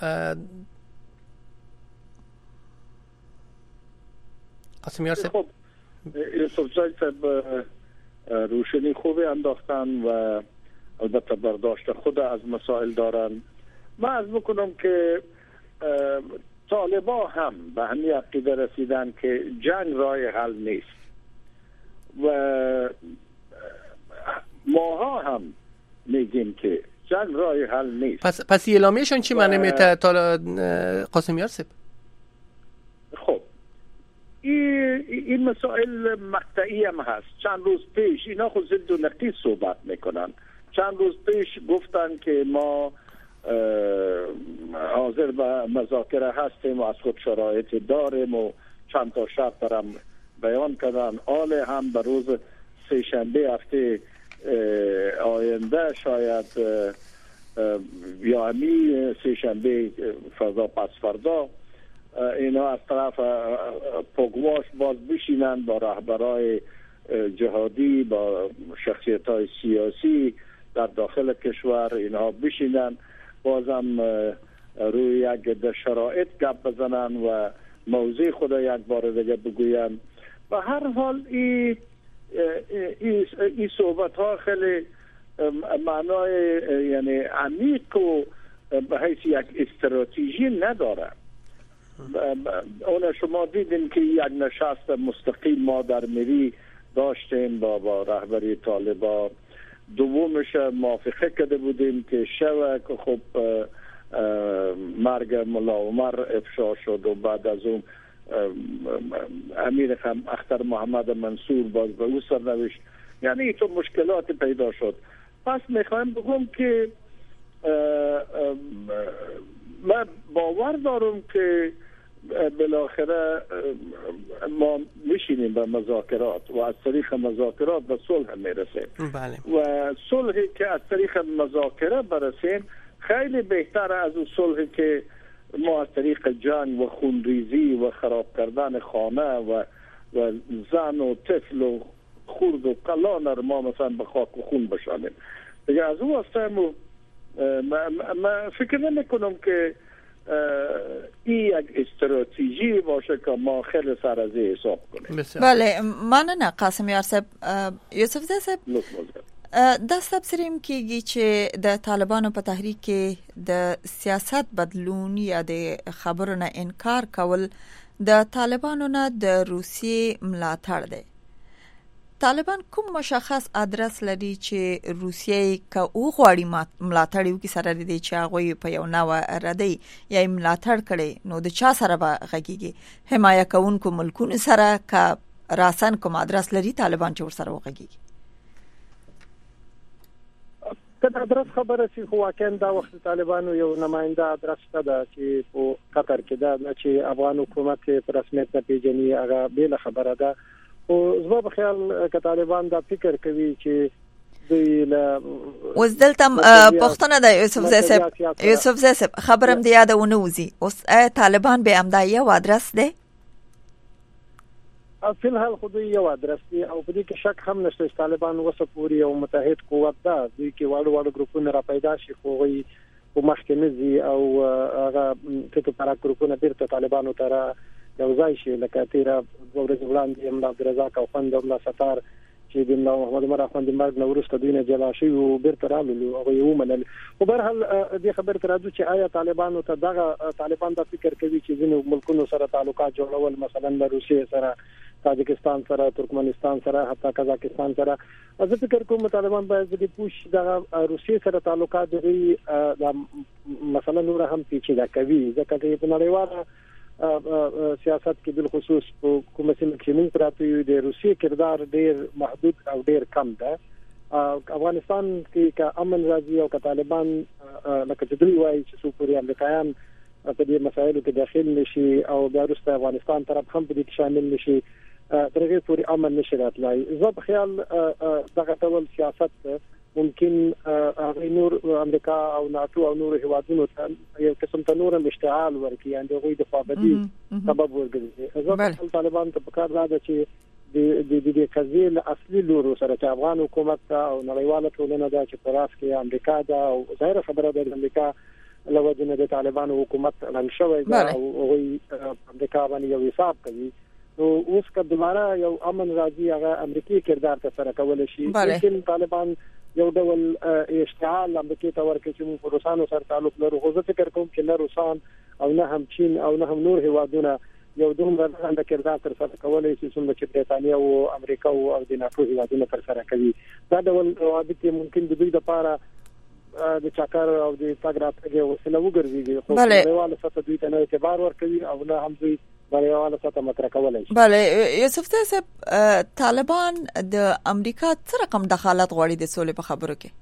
قاسمیار صاحب. خب یوسف زی صاحب روشنی خوبی انداختن و البته برداشت خود از مسائل دارن. من عرض بکنم که طالبان هم به همین عقیده رسیدن که جنگ راه حل نیست و ماها هم میگیم که جنگ راه حل نیست. پس پس اعلامیه‌شون چی معنی میده تا قاسمیار صاحب؟ خب این این مسائل مقطعی هم هست. چند روز پیش اینا خود ضد و نقیض صحبت میکنن. چند روز پیش گفتن که ما حاضر به مذاکره هستیم و از خود شرایط داریم و چند تا شرط دارم بیان کردن. آل هم به روز سه شنبه هفته آینده شاید یا همی سه شنبه فردا پس فردا اینا از طرف پگواش باز بشینن با رهبرای جهادی با شخصیت های سیاسی در داخل کشور اینها بشینن بازم روی یک شرایط گپ بزنن و موضوع خدا یک بار دیگه بگوین. و هر حال این ای ای صحبت ها خیلی معنای یعنی عمیق و به حیث یک استراتژی نداره. اون شما دیدین که یک نشست مستقیم ما در مری داشتیم با با رهبری طالبان. دومش موافقه کرده بودیم که شوه که خب مرگ ملا عمر افشا شد و بعد از اون امیر اختر محمد منصور باز به او سرنوشت، یعنی تو مشکلات پیدا شد. پس میخوایم بگم که من باور دارم که بالاخره ما میشینیم به مذاکرات و از طریق مذاکرات به صلح میرسیم. بله. و صلحی که از طریق مذاکره برسیم خیلی بهتر از اون صلحی که ما از طریق جنگ و خونریزی و خراب کردن خانه و و زن و طفل و خرد و قلان ما مثلا به خاک و خون بشانیم. دیگه از اون واسطه ما فکر نمی کنم که این یک استراتژی باشه که ما خیلی سر از حساب کنیم. بله مننه قاسمیار صاحب. یوسف زی صاحب دست بسریم کېږي چې د طالبانو په تحریک کې د سیاست بدلون یا د خبرو نه انکار کول د طالبانو نه د روسیې ملاتړ دی. طالبان کوم مشخص ادرس لري چې روسیې که او غواړي ملاتړ وکړي سره دي چې هغه په یو نوع ردی یا ملاتړ کړي نو د چا سره به غږیږي؟ حمایه کوونکو ملکونو سره که راسن کوم ادرس لري طالبان چې ور سره وغږیږي؟ کله ادرس خبره چې خو واقعا دا وخت طالبانو یو نماینده ادرس ده چې په قطر کې ده چې افغان حکومت په رسمیت نه پیژني، هغه بیل خبره ده. او زما په خیال ک طالبان دا فکر کوي چې دوی له اوس دلته پښتنه د یوسف زی صاحب یوسف زی صاحب خبرم دی یادونه وزي اوس طالبان به امدا یو ادرس ده فی الحال خو دوی یو ادرس دی او په دې کې شک هم نشته چې طالبان وسه پوری او متحد قوت ده. دوی کې واړو واړو ګروپونه را پیدا شي خو غوي په مخکې نزي او هغه ټکو پارا ګروپونه بیرته طالبانو ته یو ځای شي لکه تیرا ورځ وړاندې امام عبدالرزاق او خوند الله ستار چې د محمد عمر خوند مرګ نو ورسته دوی نه جلا شي او بیرته رالو او یو منل. خو به هر دې خبر تر راځو چې آیا طالبانو ته دغه طالبان دا فکر کوي چې ځینو ملکونو سره تعلقات جوړول مثلا د روسیې سره تاجکستان سره ترکمنستان سره حتی قزاقستان سره زه فکر کوم طالبان باید د پوش د روسیې سره تعلقات دوی مثلا نور هم پیچیده کوي ځکه چې په نړیواله سیاست کې بل خصوص په کومه سیمه کې موږ پراته یو د روسیې کردار ډیر محدود او ډیر کم ده. افغانستان کې که امن راځي او که طالبان لکه چې دوی وایي چې څو پورې امریکایان په دې مسایلو کې داخل نشي او بیا وروسته افغانستان طرف هم په دې کې شامل نشي تر هغې پورې امن نشي راتلای. زه په خیال دغه ډول سیاست ممکن هغه نور امریکا او ناتو او نور هیوادونو ته یو قسم ته نور اشتعال ورکړي یعنی دوی د خوابدي سبب ورګرځي. زه طالبان ته په کار راځي چې د د د قضیه اصلي لورو سره چې افغان حکومت او نړیواله ټولنه دا چې پراس کې امریکا دا او ظاهر خبره ده د امریکا لوجنه د طالبانو حکومت لنګ شوی دا او هغه امریکا باندې یو حساب کوي. نو اوس که دوباره یو امن راځي هغه امریکایي کردار ته سره کول شي لیکن طالبان یو ډول اشتعال امریکا ته ورکړي چې موږ روسانو سره تعلق لرو. خو زه فکر کوم چې نه روسان او نه هم چین او نه هم نور هیوادونه یو دومره د کردار تر سره کولای شي چې برتانیا او امریکا او د ناتو هیوادونو تر سره کوي. دا ډول روابط ممکن د دوی لپاره د چاکر او د تاګ راتګ وسیله وګرځي، خو نړیواله سطح دوی ته نه اعتبار ورکوي او نه هم دوی نړیواله سطح مطرح کولای شي. بله یوسف صاحب، طالبان د امریکا څه رقم دخالت غواړي د سولې په خبرو کې؟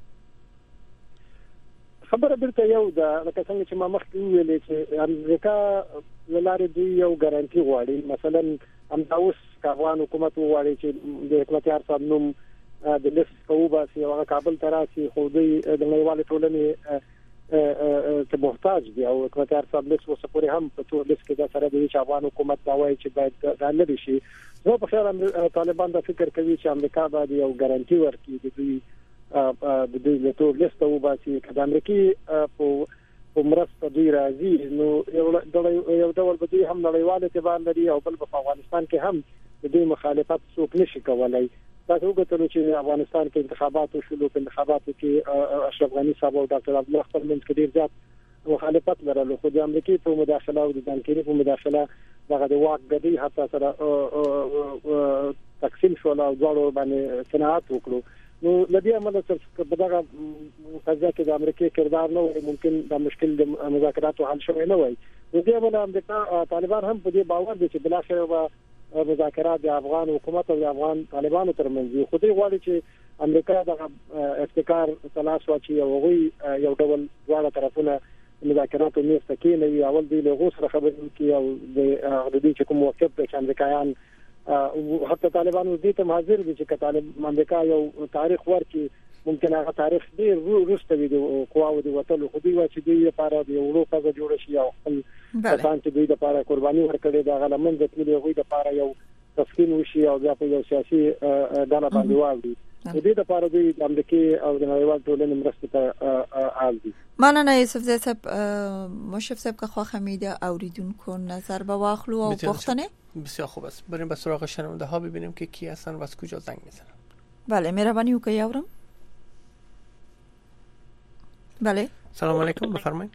خبره بیرته یو ده، لکه څنګه چې ما مخکې ویلې چې امریکا لاره دوی یو ګارانټي غواړي. مثلا همدا اوس افغان حکومت غواړي چې د حکمت یار صاحب نوم د لیست کوبا چې هغه کابل ته راشي، خو دوی د نړیوالې ټولنې ته محتاج دي او حکمت یار صاحب لیست اوس پورې هم په ټول لیست کې دا سره د افغان حکومت دا وایي چې باید دا لري شي. نو په خیال طالبان دا فکر کوي چې امریکا باید یو ګارانټي ورکړي د دوی د دوی له ټول لیست او باسي د امریکای په مرسته دوی راځي. نو یو ډول به دوی هم نړیوال اعتبار لري او بل په افغانستان کې هم د دوی مخالفت څوک نشي کولای. تاسو وګورئ چې افغانستان کې انتخابات شروع په انتخاباتو کې اشرف غنی صاحب او ډاکټر عبدالله خپل منځ کې ډیر زیات مخالفت لرلو، خو د امریکای په مداخله او د بانکي په مداخله دغه د واک غدي حتی سره تقسیم شول او ډول باندې صنعت وکړو. نو لدی عمل څخه په دغه قضیه کې د امریکای کردار نه وي، ممکن د مشکل د مذاکراتو حل شوی نه وي. نو د عمل امریکا طالبان هم په دې باور دي چې بل اخر به مذاکرات د افغان حکومت او د افغان طالبانو ترمنځ وي. خو دوی غواړي چې امریکا د ابتکار تلاش واچي او هغه یو ډول دواړه طرفونه مذاکراتو میسته کې نه وي. اول دوی له غوسه خبرې کوي او د دې چې کوم وخت په امریکایان او حتی طالبانو دې ته حاضر دي چې طالب امریکا یو تاریخ ورکړي، ممکن هغه تاریخ ډیر وروسته وي د قواو د وټلو، خو دوی چې دوی لپاره د یو لوی فضا جوړ شي او خپل کسان چې دوی لپاره قرباني ورکړي د غلمن د ټول یو لپاره یو تفصیل وشي او بیا په یو سیاسي ډله باندې واوړي. د دې لپاره دوی د امریکای او د نړیوال ټولنې مرسته ته اړ دي. مننه یوسف صاحب. مشرف صاحب که خواه میده اوریدونکو نظر به واخلو و پختنه. بسیار خوب است. بریم به سراغ شنونده ها ببینیم که کی هستن و از کجا زنگ میزنن. بله مهربانی وکړئ یاورم. بله سلام علیکم، بفرمایید.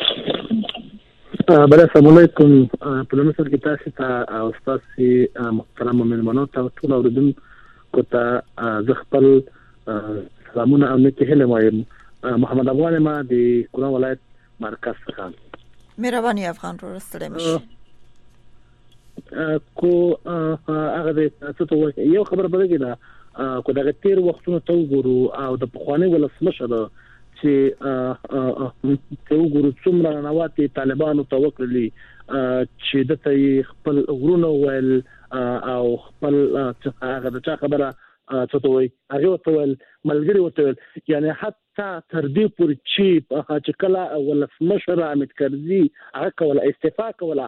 بله سلام علیکم. په لمسر کې تاسو ته او تاسو محترم مېلمنو ته ټول اوریدونکو ته زه خپل سلامونه او نیکه هیله وایم. محمد افغان ما د کونړ ولایت مرکز څخه. مهرباني افغان رو ستړي مشه. کو هغه د تاسو یو خبر بلګی دا کو دغه تیر وختونو ته وګورو او د پخوانی ولسمشر چې ته وګورو څومره نواتي طالبانو ته وکړي چې د ته خپل غرونه ول او خپل هغه د چا خبره څه ته وي هغه ته ول ملګری ورته ول، یعنی حتی تر دې پورې چې چې کله ولسمشر حامد کرزي هغه کول استعفا کوله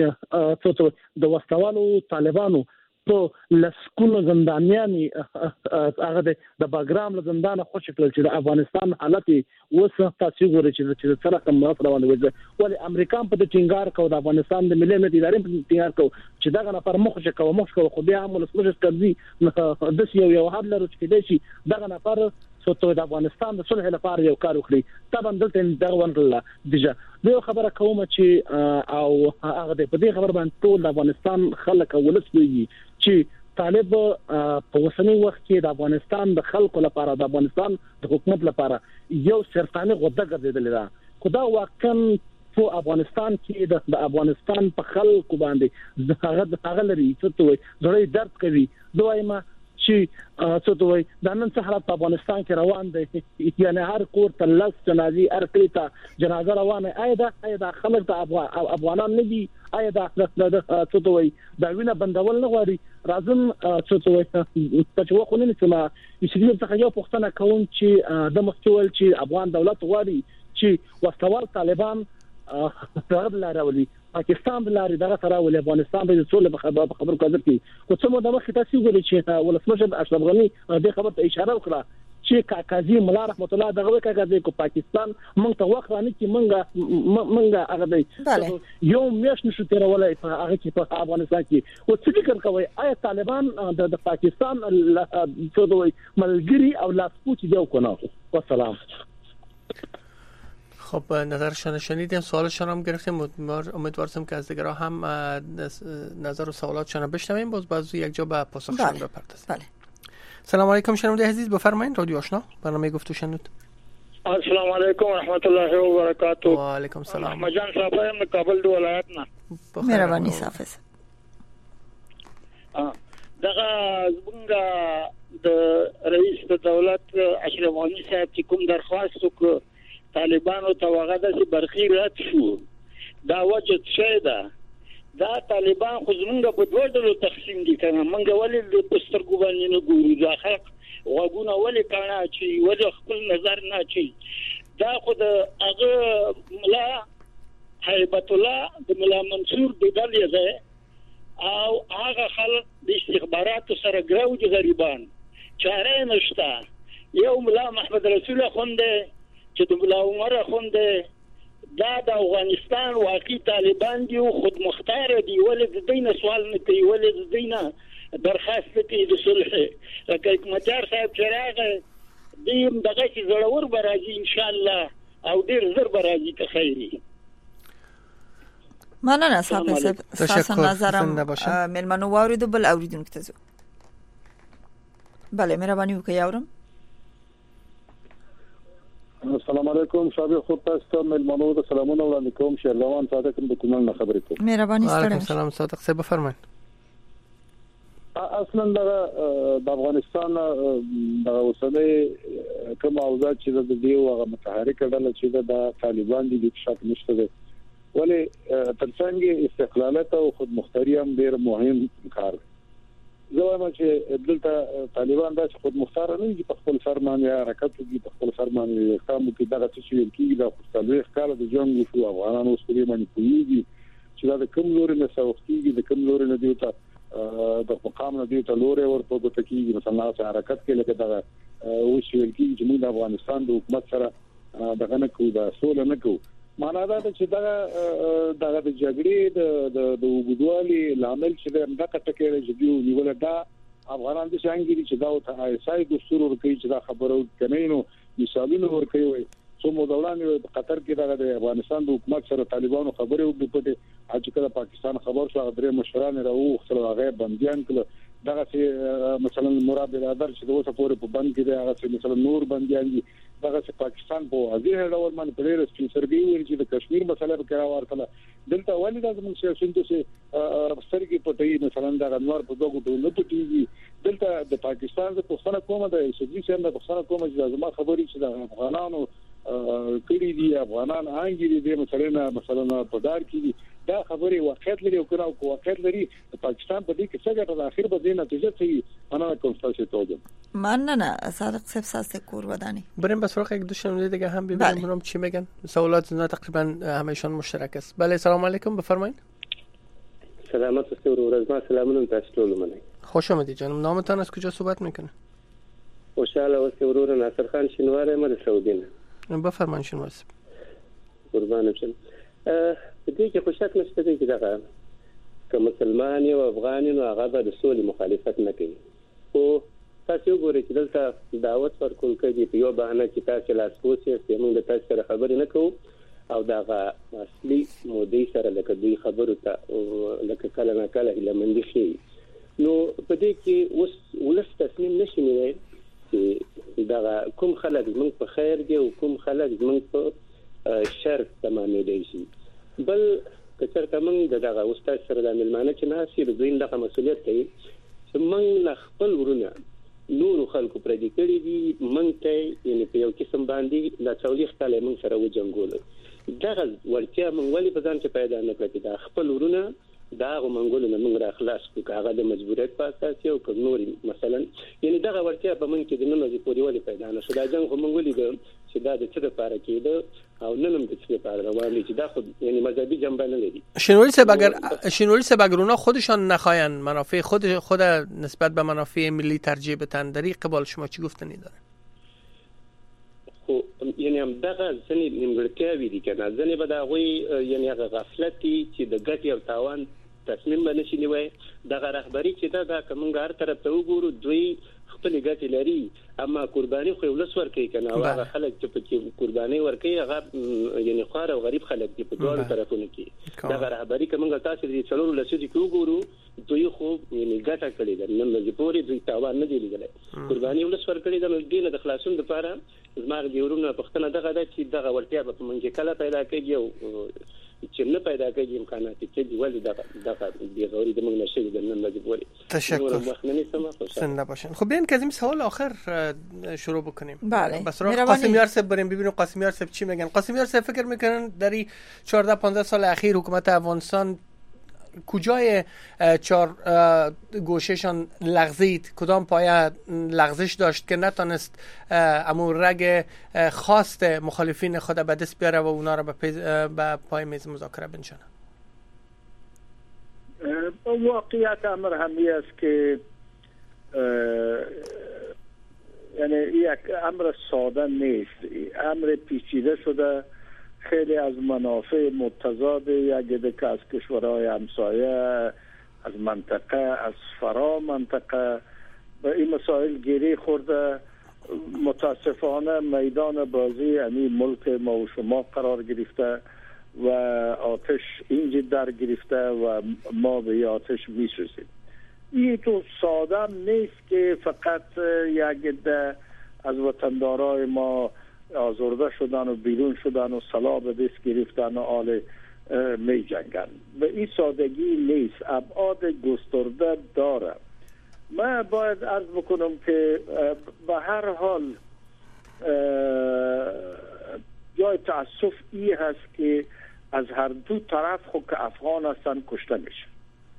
څه د واستوالو طالبانو په لسکونو زندانیانی هغه د باګرام له زندانه خوش کړل چې د افغانستان حالت وسه تاسو ګورئ چې چې سره کوم روان وي، ولی امریکا په د ټینګار کو د افغانستان د ملي امنیت ادارې په ټینګار کو چې دغه نفر مخ شي کوم مخ کو خو بیا هم ولسمشر کرزي د یو یو حد لري چې د شي دغه نفر څو د افغانستان د صلح لپاره یو کار وکړي. طبعا دلته دغه ونله دیجا یو خبره کوم چې او هغه په دې خبر باندې ټول د افغانستان خلک ولس وي چې طالب په وسنی وخت کې د افغانستان د خلکو لپاره د افغانستان د حکومت لپاره یو سرطاني غوډه ګرځیدل دا خدا واقعا په افغانستان کې د افغانستان په خلکو باندې هغه هغه لري چې دوی زړه درد کوي. دویمه چې څه دوی د نن څه حالت په افغانستان کې روان دي، یعنی هر کور ته لس جنازي هر کلی ته جنازه روانه اېدا اېدا خلک د افغانان نه دي اېدا څه دوی دا وینه بندول نه غواړي. راځم څه دوی چې وخونه نشم چې څه یو پښتنه کوم چې د مستول چې افغان دولت غواړي چې واستوال طالبان هغه لارولي پاکستان د لارې دغه سره ول افغانستان د ټول په خبر خبر کوي چې څه مو د مخ تاسو ګورئ چې ولسمشر اشرف غنی د خبر ته اشاره وکړه چې کاکازي مولا رحمت الله دغه کاکازي کو پاکستان مونږ ته وخت رانه چې مونږه مونږه هغه دی یو میاش نشو تیرولای په هغه کې په افغانستان کې او څه فکر کوي آیا طالبان د پاکستان څه دوی ملګری او لاسپوچ دی او کنه. والسلام. خب نظرشان شنیدیم، سوالشان هم گرفتیم، امیدوارم که از دیگران هم نظر و سوالاتشان بشنویم، باز بازو یک جا به پاسخشان بپردازیم. بله. سلام علیکم شنونده عزیز، بفرمایید. رادیو آشنا، برنامه گفت و شنود. السلام علیکم و رحمت الله و برکاته. و علیکم السلام. احمد جان صاحب یم کابل د ولایت نه. مهرباني صافه. اه دغه څنګه د رئیس د دولت اشرف غنی صاحب چې کوم درخواست وکړ طالبانو ته هغه د برخي رات شو، دا وجه څه ده؟ دا طالبان خو زمونږ په دوه ډلو تقسیم دي کنه، مونږ ولې د پسترګو باندې نه ګورو، دا خلک وګونه ولې کانه چې ولې خپل نظر نه چي. دا خو د هغه ملا هیبت الله د ملا منصور د ډلې ده او هغه خلک د استخباراتو سره ګراو دي غریبان، چاره نشته. یو ملا محمد رسول خونده چې د ملا عمر خونده دا د افغانستان واقعي طالبان دي او خود مختار دي، ولې د دینه سوال نه کوي، ولې د دینه درخواست کوي د صلح. لکه حکمتیار صاحب چې راغی دیم دغه چې زړور برازي ان شاء الله او ډیر زر برازي که خیری. مننه صاحب صاحب تاسو نظرم ملمنو واردو بل اوریدونکو ته. بله مهرباني وکړئ اورم. السلام علیکم شابه خود تاسو ملمنو د سلامونه وړاندې کوم، شهروان صادق د کومل نه خبرې کوم. مهرباني ستړي. وعلیکم السلام صادق صاحب فرمایئ. اصلا د افغانستان د اوسنۍ کوم اوضاع چې د دیو هغه متحرک ډله چې د طالبان دي د شک نشته ده، ولی ترڅنګ استقلالات او خودمختاري هم ډیر مهم کار دی. زه وایم چې دلته طالبان دا خود مختار نه دي، په خپل فرمان یا حرکت دي، په خپل فرمان یې اقدام کوي. دا څه چې کیږي د خپل ښکار د جنگ شو افغانانو اوس په باندې کوي چې دا د کوم لوري نه سوختيږي، د کوم لوري نه دی ته د مقام نه دی ته لوري ورته د تکیږي. مثلا حرکت کې لکه دا او چې کیږي چې موږ د افغانستان د حکومت سره دغه نه کوو، دا سول نه کوو. معنا دا چې دا دغه د جګړې د د وګړوالي لامل چې دا کټکې چې دیو نیول دا افغانان د څنګه چې دا ته ایسای دستور ورکړي چې دا خبرو کني نو مثالونه ورکړي. څومره دوران په قطر کې دا د افغانستان د حکومت سره طالبانو خبرې وکړي په اځ کله پاکستان خبر شو غدري مشران راو خپل هغه بنديان کله دغه چې مثلا مراد برادر چې دوسه پورې په بند کې دی، هغه چې مثلا نور بنديان دي دغه چې پاکستان په ازیر ډول باندې پرې رسمي سرګي وري چې د کشمیر مسله به کړه ورکړه. دلته ولې دا زموږ سیاسيون ته سرګي پټي مثلا د انوار په دوه ټولو پټيږي. دلته د پاکستان د پښتنه قوم د سجدي سره د پښتنه قوم چې زما خبري چې د افغانانو کړي دي افغانان انګري دي مثلا مثلا په دار کې دي دا خبري واقعیت لري او کنه او واقعیت لري. پاکستان په دې کې څه ګټه د اخر په دې نتیجه ته انا کوم څه توجه مننه صادق صاحب ساست کور ودانی. بریم به سراغ یک دو شنونده دیگه هم ببینیم اونم چی میگن. سوالات نه تقریبا همهشون مشترک است. بله سلام علیکم بفرمایید. سلامت است و روزما سلامونه تاسو ټول منئ. خوش آمدید جانم. نامتان از کجا صحبت میکنه؟ خوشحاله اوسئ ورور ناصر خان شینواری مر سعودی نه. بفرمایید شینواری صاحب. قربان شم. په دې کې خوشحالت نشته دی چې دا که مسلمان یو افغان نو هغه به د سولې مخالفت نه کوي. او تاسو وګورئ چې دلته دعوت ورکول کوي په یو بهانه چې تاسو لاس پوسې چې موږ د تاسو سره خبرې نه کوو او دا اصلي مودې سره لکه دوی خبرو ته لکه کله نه کله لمندي شي. نو په دې کې اوس ولس تصمیم نشي نیولی چې دا کوم خلک موږ په خیر دی او کوم خلک موږ په شر تمامې دی شي. بل کچرته موږ دغه استاد سره د ملمانه چې ناسي د دوی دغه مسولیت دی چې موږ خپل ورونه نور خلکو پر دې کړی دي موږ ته یعنی په یو قسم باندې د څولې خپل موږ سره وجنګول. دغه ورته موږ ولې په ځان چې پیدا نه کړی دا خپل ورونه دا غومنګول نه موږ را خلاص کړو هغه د مجبوریت په اساس یو نور مثلا یعنی دغه ورته په موږ کې د نن ورځې پورې ولې پیدا نه شو. دا جنګ هم موږ ولې چې دا د څه لپاره کېده او نن هم د څه لپاره روان دي چې دا خود یعنی مذهبی جنبه نه لري. شینواری صاحب اگر شینواری صاحب اگر اونا خودشان نخواین منافع خود خود نسبت به منافع ملی ترجیح بدن در این قبال شما چی گفتنی داره؟ خو یعنی هم دغه ځنې نیمګړتیاوې دي کنه ځنې به دا غوي یعنی هغه غفلتي چې د ګټي او تاوان تصمیم باندې شي نیوي د رهبری چې دا د کومګار طرف ته وګورو دوی خپل ګټې لري اما قرباني خو ولس ورکوي کنه هغه خلک چې په قرباني ورکوي هغه یعنی خوار او غریب خلک دي په ډول طرفونو کې دا رهبری کومګ تاسو دې څلور لسیدي کې وګورو دوی خو یعنی ګټه کړې ده نن د پوري دوی تاوان نه دی لیدل قرباني ولس ورکړي د دین د خلاصون لپاره زماغ دی ورونه پښتنه دغه د چې دغه ورتیا په منځ کله پیدا کېږي او چې نه پیدا کېږي امکانات چې دی ولې دغه دغه دی غوړي د موږ نشي د نن د پوري تشکر زنده باشین. خب بیاین که از این سوال آخر شروع بکنیم. بله. بس رو قاسمیار صاحب بریم ببینیم قاسمیار صاحب چی میگن. قاسمیار صاحب فکر میکنن در این چهارده پانزده سال اخیر حکومت افغانستان کجای چهار گوشهشان لغزید، کدام پایه لغزش داشت که نتونست امون رگ خواست مخالفین خود به دست بیاره و اونا را به پای میز مذاکره بنشانه؟ واقعیت امر همی است که یعنی یک امر ساده نیست، امر پیچیده شده، خیلی از منافع متضاد یک که از کشورهای همسایه، از منطقه، از فرا منطقه به این مسائل گیری خورده. متاسفانه میدان بازی یعنی ملک ما و شما قرار گرفته و آتش اینجا در گرفته و ما به آتش میسوزیم. این تو ساده نیست که فقط یک عده از وطندارای ما آزرده شدن و بیرون شدن و سلاح به دست گرفتن و آل می جنگن. به این سادگی نیست، ابعاد گسترده داره. من باید عرض بکنم که به هر حال جای تأسف ای هست که از هر دو طرف خود که افغان هستن کشته میشه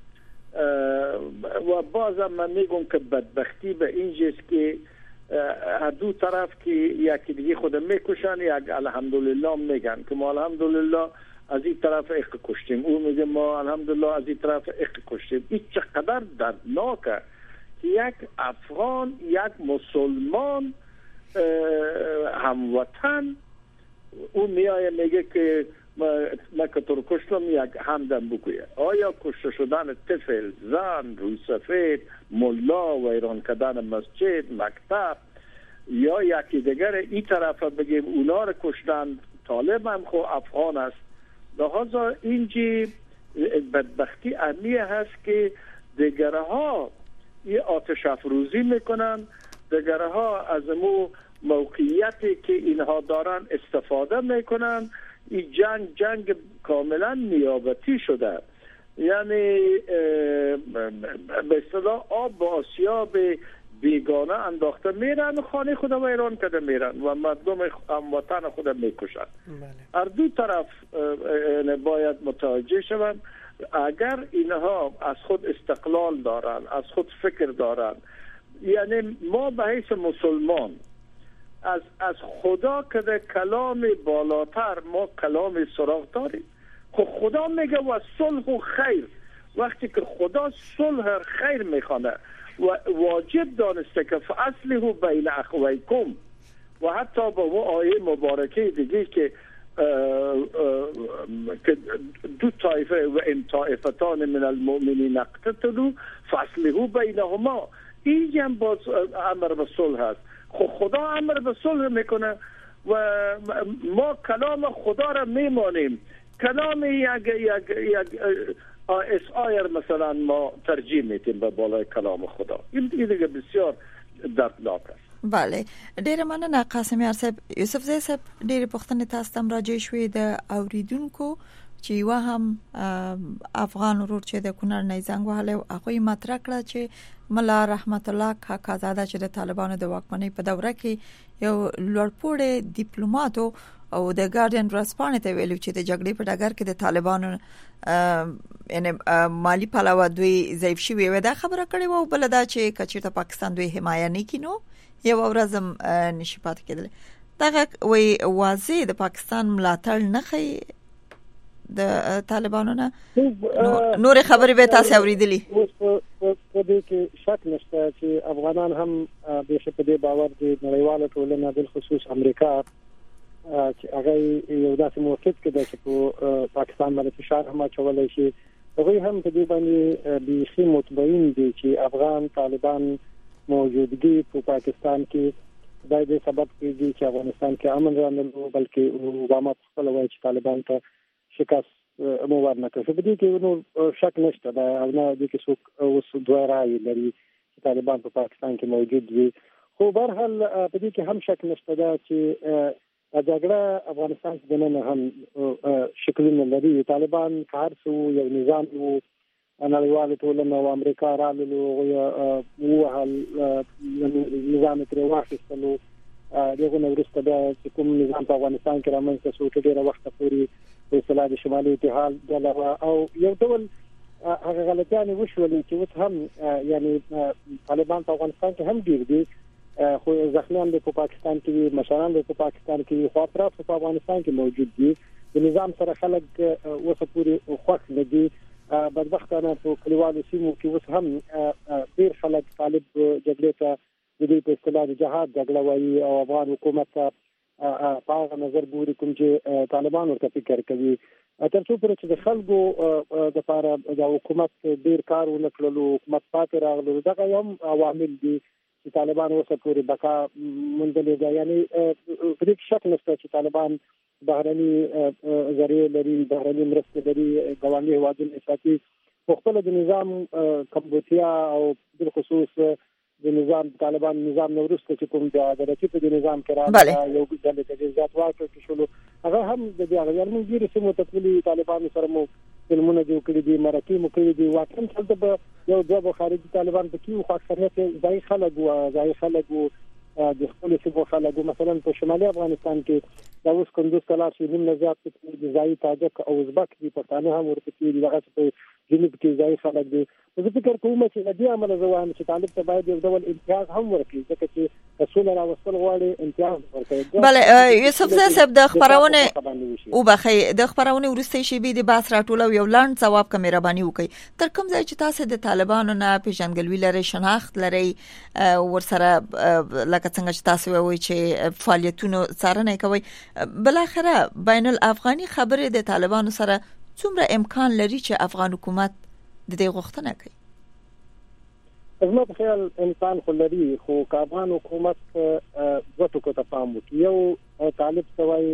و بازم من میگم که بدبختی به اینجاست که هر دو طرف که یکی دیگه خود میکشن یک الحمدلله میگن که ما الحمدلله از این طرف اخ کشتیم، اون میگه ما الحمدلله از این طرف اخ کشتیم. این چقدر دردناکه که یک افغان، یک مسلمان هموطن اون میایه میگه که ما که تو رو کشتم یک همدم بگویه. آیا کشته شدن طفل، زن، روی سفید، ملا، ویران کردن مسجد، مکتب یا یکی دیگر این طرف بگیم اونا رو کشتن، طالب هم خو افغان است. لحاظا اینجی بدبختی امیه هست که دیگرها این آتش افروزی میکنن، دیگرها از مو موقعیتی که اینها دارن استفاده میکنن. این جنگ جنگ کاملا نیابتی شده، یعنی به اصطلاح آب با آسیاب بیگانه انداخته میرن و خانه خود ویران کرده میرن و مردم هموطن خود میکشن. هر دو طرف باید متوجه شوند اگر اینها از خود استقلال دارن، از خود فکر دارن، یعنی ما به حیث مسلمان از از خدا که کلام بالاتر ما کلام سراغ داریم. خب خدا میگه و صلح و خیر، وقتی که خدا صلح خیر میخوانه و واجب دانسته که فاصلحوا بین اخویکم و حتی با و آیه مبارکه دیگه که که دو طایفه و ان طایفتان من المؤمنین اقتتلوا فاصلحوا بینهما، این هم باز امر به صلح هست. خب خدا امر به صلح میکنه و ما کلام خدا را میمانیم، کلام یک یک یک اس آیر مثلا ما ترجیح میتیم به بالای کلام خدا. این دیگه بسیار دردناک است. بله، ډیره مننه قاسمیار صاحب. یوسف زی صاحب ډیره پوښتنې تاسو ته راځي شوې د اوریدونکو چې یو هم افغان ورور چې د کونړ نه زنګ وهله او هغه مطرح کړه چې ملا رحمت الله کاکازاده چې د طالبانو د واکمنۍ په دوره کې یو لوړپوړی ډیپلوماټ او د ګارډین ورسپانې ته ویلو چې د جګړې په ډګر کې د طالبانو یعنی مالی پلاوه دوی ضعیف شوی و دا خبره کړې و. بل دا چې کچېرته پاکستان دوی حمایه نه کینو یو ورځم نشي پات کېدل. دا وی واضح د پاکستان ملاتړ نه خي د طالبانو نه نور خبرې به تاسو اوریدلې. په دې کې شک نشته چې افغانان هم به په دې باور دي نړیواله ټولنه بل خصوص امریکا چې هغه یو داسې موقف کې ده چې په پاکستان باندې فشار هم اچولای شي هغه هم په دې باندې بیخي مطمئن دي چې افغان طالبان موجودګي په پاکستان کې د دې سبب کېږي چې افغانستان کې امن رانه بلکې اوباما خپل وایي چې طالبان ته شکست مو ورنکړ. په دې کې نو شک نشته دا او نه د کې څوک اوس دوه راي لري چې طالبان په پاکستان کې موجود وي. خو به هر حال په دې کې هم شک نشته دا چې دا جګړه افغانستان کې نه هم شکلونه لري. طالبان کار سو یو نظام وو نړیوال ټولنه او امریکا رالو او هل نظام تر واخیستلو دغه نورسته دا چې کوم نظام په افغانستان کې رامنځته شو ډېر وخت پورې په اصطلاح د شمالي اتحاد دغه او یو ډول هغه غلطیان وشول چې اوس هم یعنی طالبان په افغانستان کې هم ډیر دي خو ځخنان په پاکستان کې مشران په پاکستان کې خو اطراف په افغانستان کې موجود دي. د نظام سره خلک اوس پورې خوښ نه دي. بدبختانه په کلیوالو سیمو کې اوس هم ډیر خلک طالب جګړې ته د دې په اصطلاح د جهاد جګړه وایي او افغان حکومت په هغه نظر ګوري کوم چې طالبان ورته فکر کوي. تر څو پورې چې د خلکو د لپاره د حکومت ډیر کار ونکړلو حکومت پاتې راغلو دغه هم عوامل دي چې طالبان اوس پورې بقا مندلې ده. یعنی په دې شک نشته چې طالبان بهرني ذریعہ لري بهرني مرستې لري ګاونډي هیوادونو ساتي. خپل د نظام کمبودیا او بالخصوص د نظام طالبان نظام نورسته چې کوم د عدالتي په نظام کې راځي یو ځل د ځات واکو شلو هغه هم د دې هغه یعنی موږ سمو تکلیفي طالبان سره مو فلمونه جوړ کړی دي مرکې مو کړی دي واکن څلته به یو ځو خارجي طالبان په کیو خو اکثریت ځای خلک او ځای خلک د خپل سیمو خلک مثلا په شمالي افغانستان کې دا اوس کندوز کلا چې نیم نه زیات د ځای تاجک او ازبک دي پښتانه هم ورته دي دغه په جنوب کې ځای خلک دي. زه فکر کوم چې د دې عمل زوام چې طالب ته باید یو ډول امتیاز هم ورکړي ځکه چې رسول الله وصلی غواړي امتیاز ورکړي. بله یوسف زه صاحب د خبرونه او بخی د خبرونه ورسته شي به د باس راټولو یو لاند ثواب کا مهرباني وکړي. تر کوم ځای چې تاسو د طالبانو نه پیژنګلوي لري شناخت لري ورسره لکه څنګه چې تاسو وایي چې فعالیتونو څارنه کوي بل اخره بین الافغاني خبره د طالبانو سره څومره امکان لري چې افغان حکومت د دې غوښتنه کوي؟ زما په خیال امکان خو لري خو افغان حکومت دوه ټکو ته پام وکړي. یو طالب سوای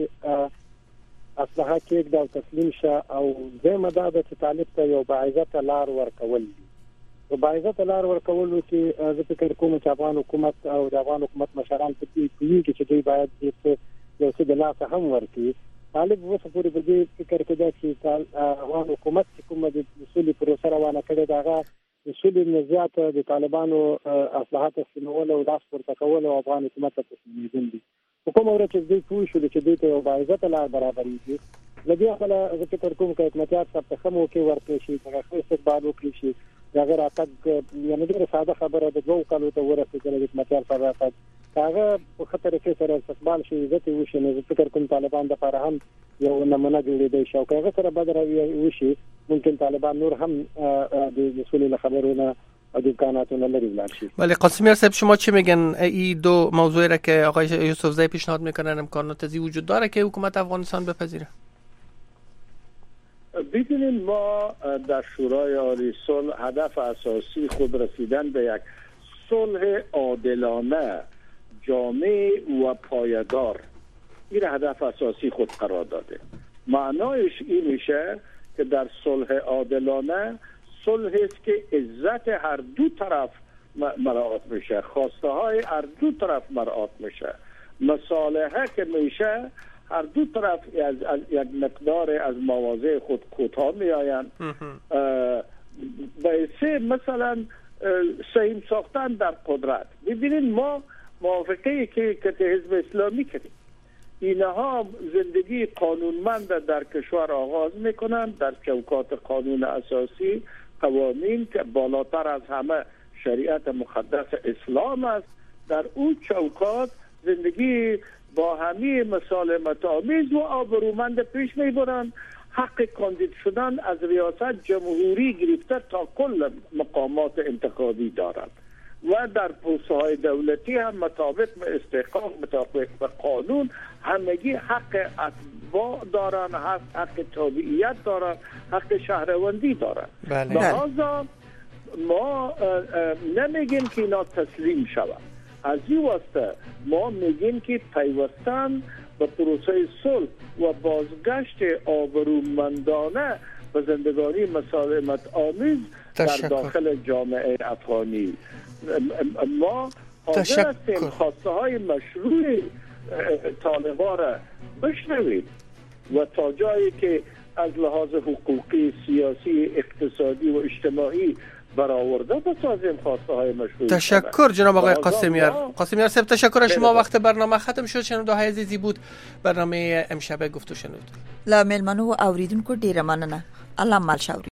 اصلاح کې د تسلیم شه او زموږ دا د طالب ته یو باعزت لار ورکول دي. او باعزت لار ورکول چې زه فکر کوم چې افغان حکومت او د افغان حکومت مشران په دې کې چې دوی باید یو څه د لاس هم ورکړي. طالب اوس پورې په دې فکر کې دا چې افغان حکومت کوم د اصولي پروسه روانه کړې دا اصولي نزيات د طالبانو اصلاحات سمول او لاس ورته کول او افغان حکومت ته تسلیمېدل دي. حکومت ورته دې کوی شو چې دې ته باعزت لار برابرېږي. لدی خپل زه فکر کوم چې حکومتيات څخه خمو کې ورته شي هغه څه استقبال وکړي شي هغه راټک یعنی ډېر ساده خبره د دوه کالو ته ورسېدل د حکومتيات سره راټک هغه په خطر کې سره استقبال شي عزت وشي نو فکر کوم طالبان د لپاره هم یو نمونه جوړېدای شي او هغه سره بدر وشي ممکن طالبان نور هم د اصول خبرونه و امکاناتون لري ولر شي. بله قاسمیار صاحب شما چی میگن این دو موضوعی را که آقای یوسفزئی پیشنهاد میکنن امکانات ازی وجود داره که حکومت افغانستان بپذیره؟ ببینید ما در شورای عالی صلح هدف اساسی خود رسیدن به یک صلح عادلانه جامع و پایدار این هدف اساسی خود قرار داده. معنایش این میشه که در صلح عادلانه صلحی است که عزت هر دو طرف مراعات میشه، خواسته های هر دو طرف مراعات میشه، مصالحه که میشه هر دو طرف از, از یک مقدار از مواضع خود کوتاه میآیند. باعث مثلا سهم ساختن در قدرت. ببینید ما موافقه که که حزب اسلامی کردیم اینها زندگی قانونمند در کشور آغاز میکنند در چوکات قانون اساسی، قوانین که بالاتر از همه شریعت مقدس اسلام است. در اون چوکات زندگی با همه مسالمت آمیز و آبرومند پیش میبرند. حق کاندید شدن از ریاست جمهوری گرفته تا کل مقامات انتخابی دارند. و در پوسته های دولتی هم مطابق به استحقاق مطابق به قانون همگی حق اتباع دارن، حق, حق تابعیت دارن، حق شهروندی دارن. بله. لحاظا ما نمیگیم که اینا تسلیم شود. از این واسطه ما میگیم که پیوستن به پروسه صلح و بازگشت آبرومندانه به زندگانی مسالمت آمیز در داخل جامعه افغانی. ما حاضر هستیم خواسته های مشروع طالبان را بشنویم و تا جایی که از لحاظ حقوقی، سیاسی، اقتصادی و اجتماعی برآورده بسازیم خواسته های مشروع. تشکر جناب آقای قاسمیار. قاسمیار صاحب تشکر از شما. وقت برنامه ختم شد. شنونده های عزیزی بود برنامه امشب گفت و شنود. لا ملمنو اوریدونکو ډیره مننه. الله مال شاوري.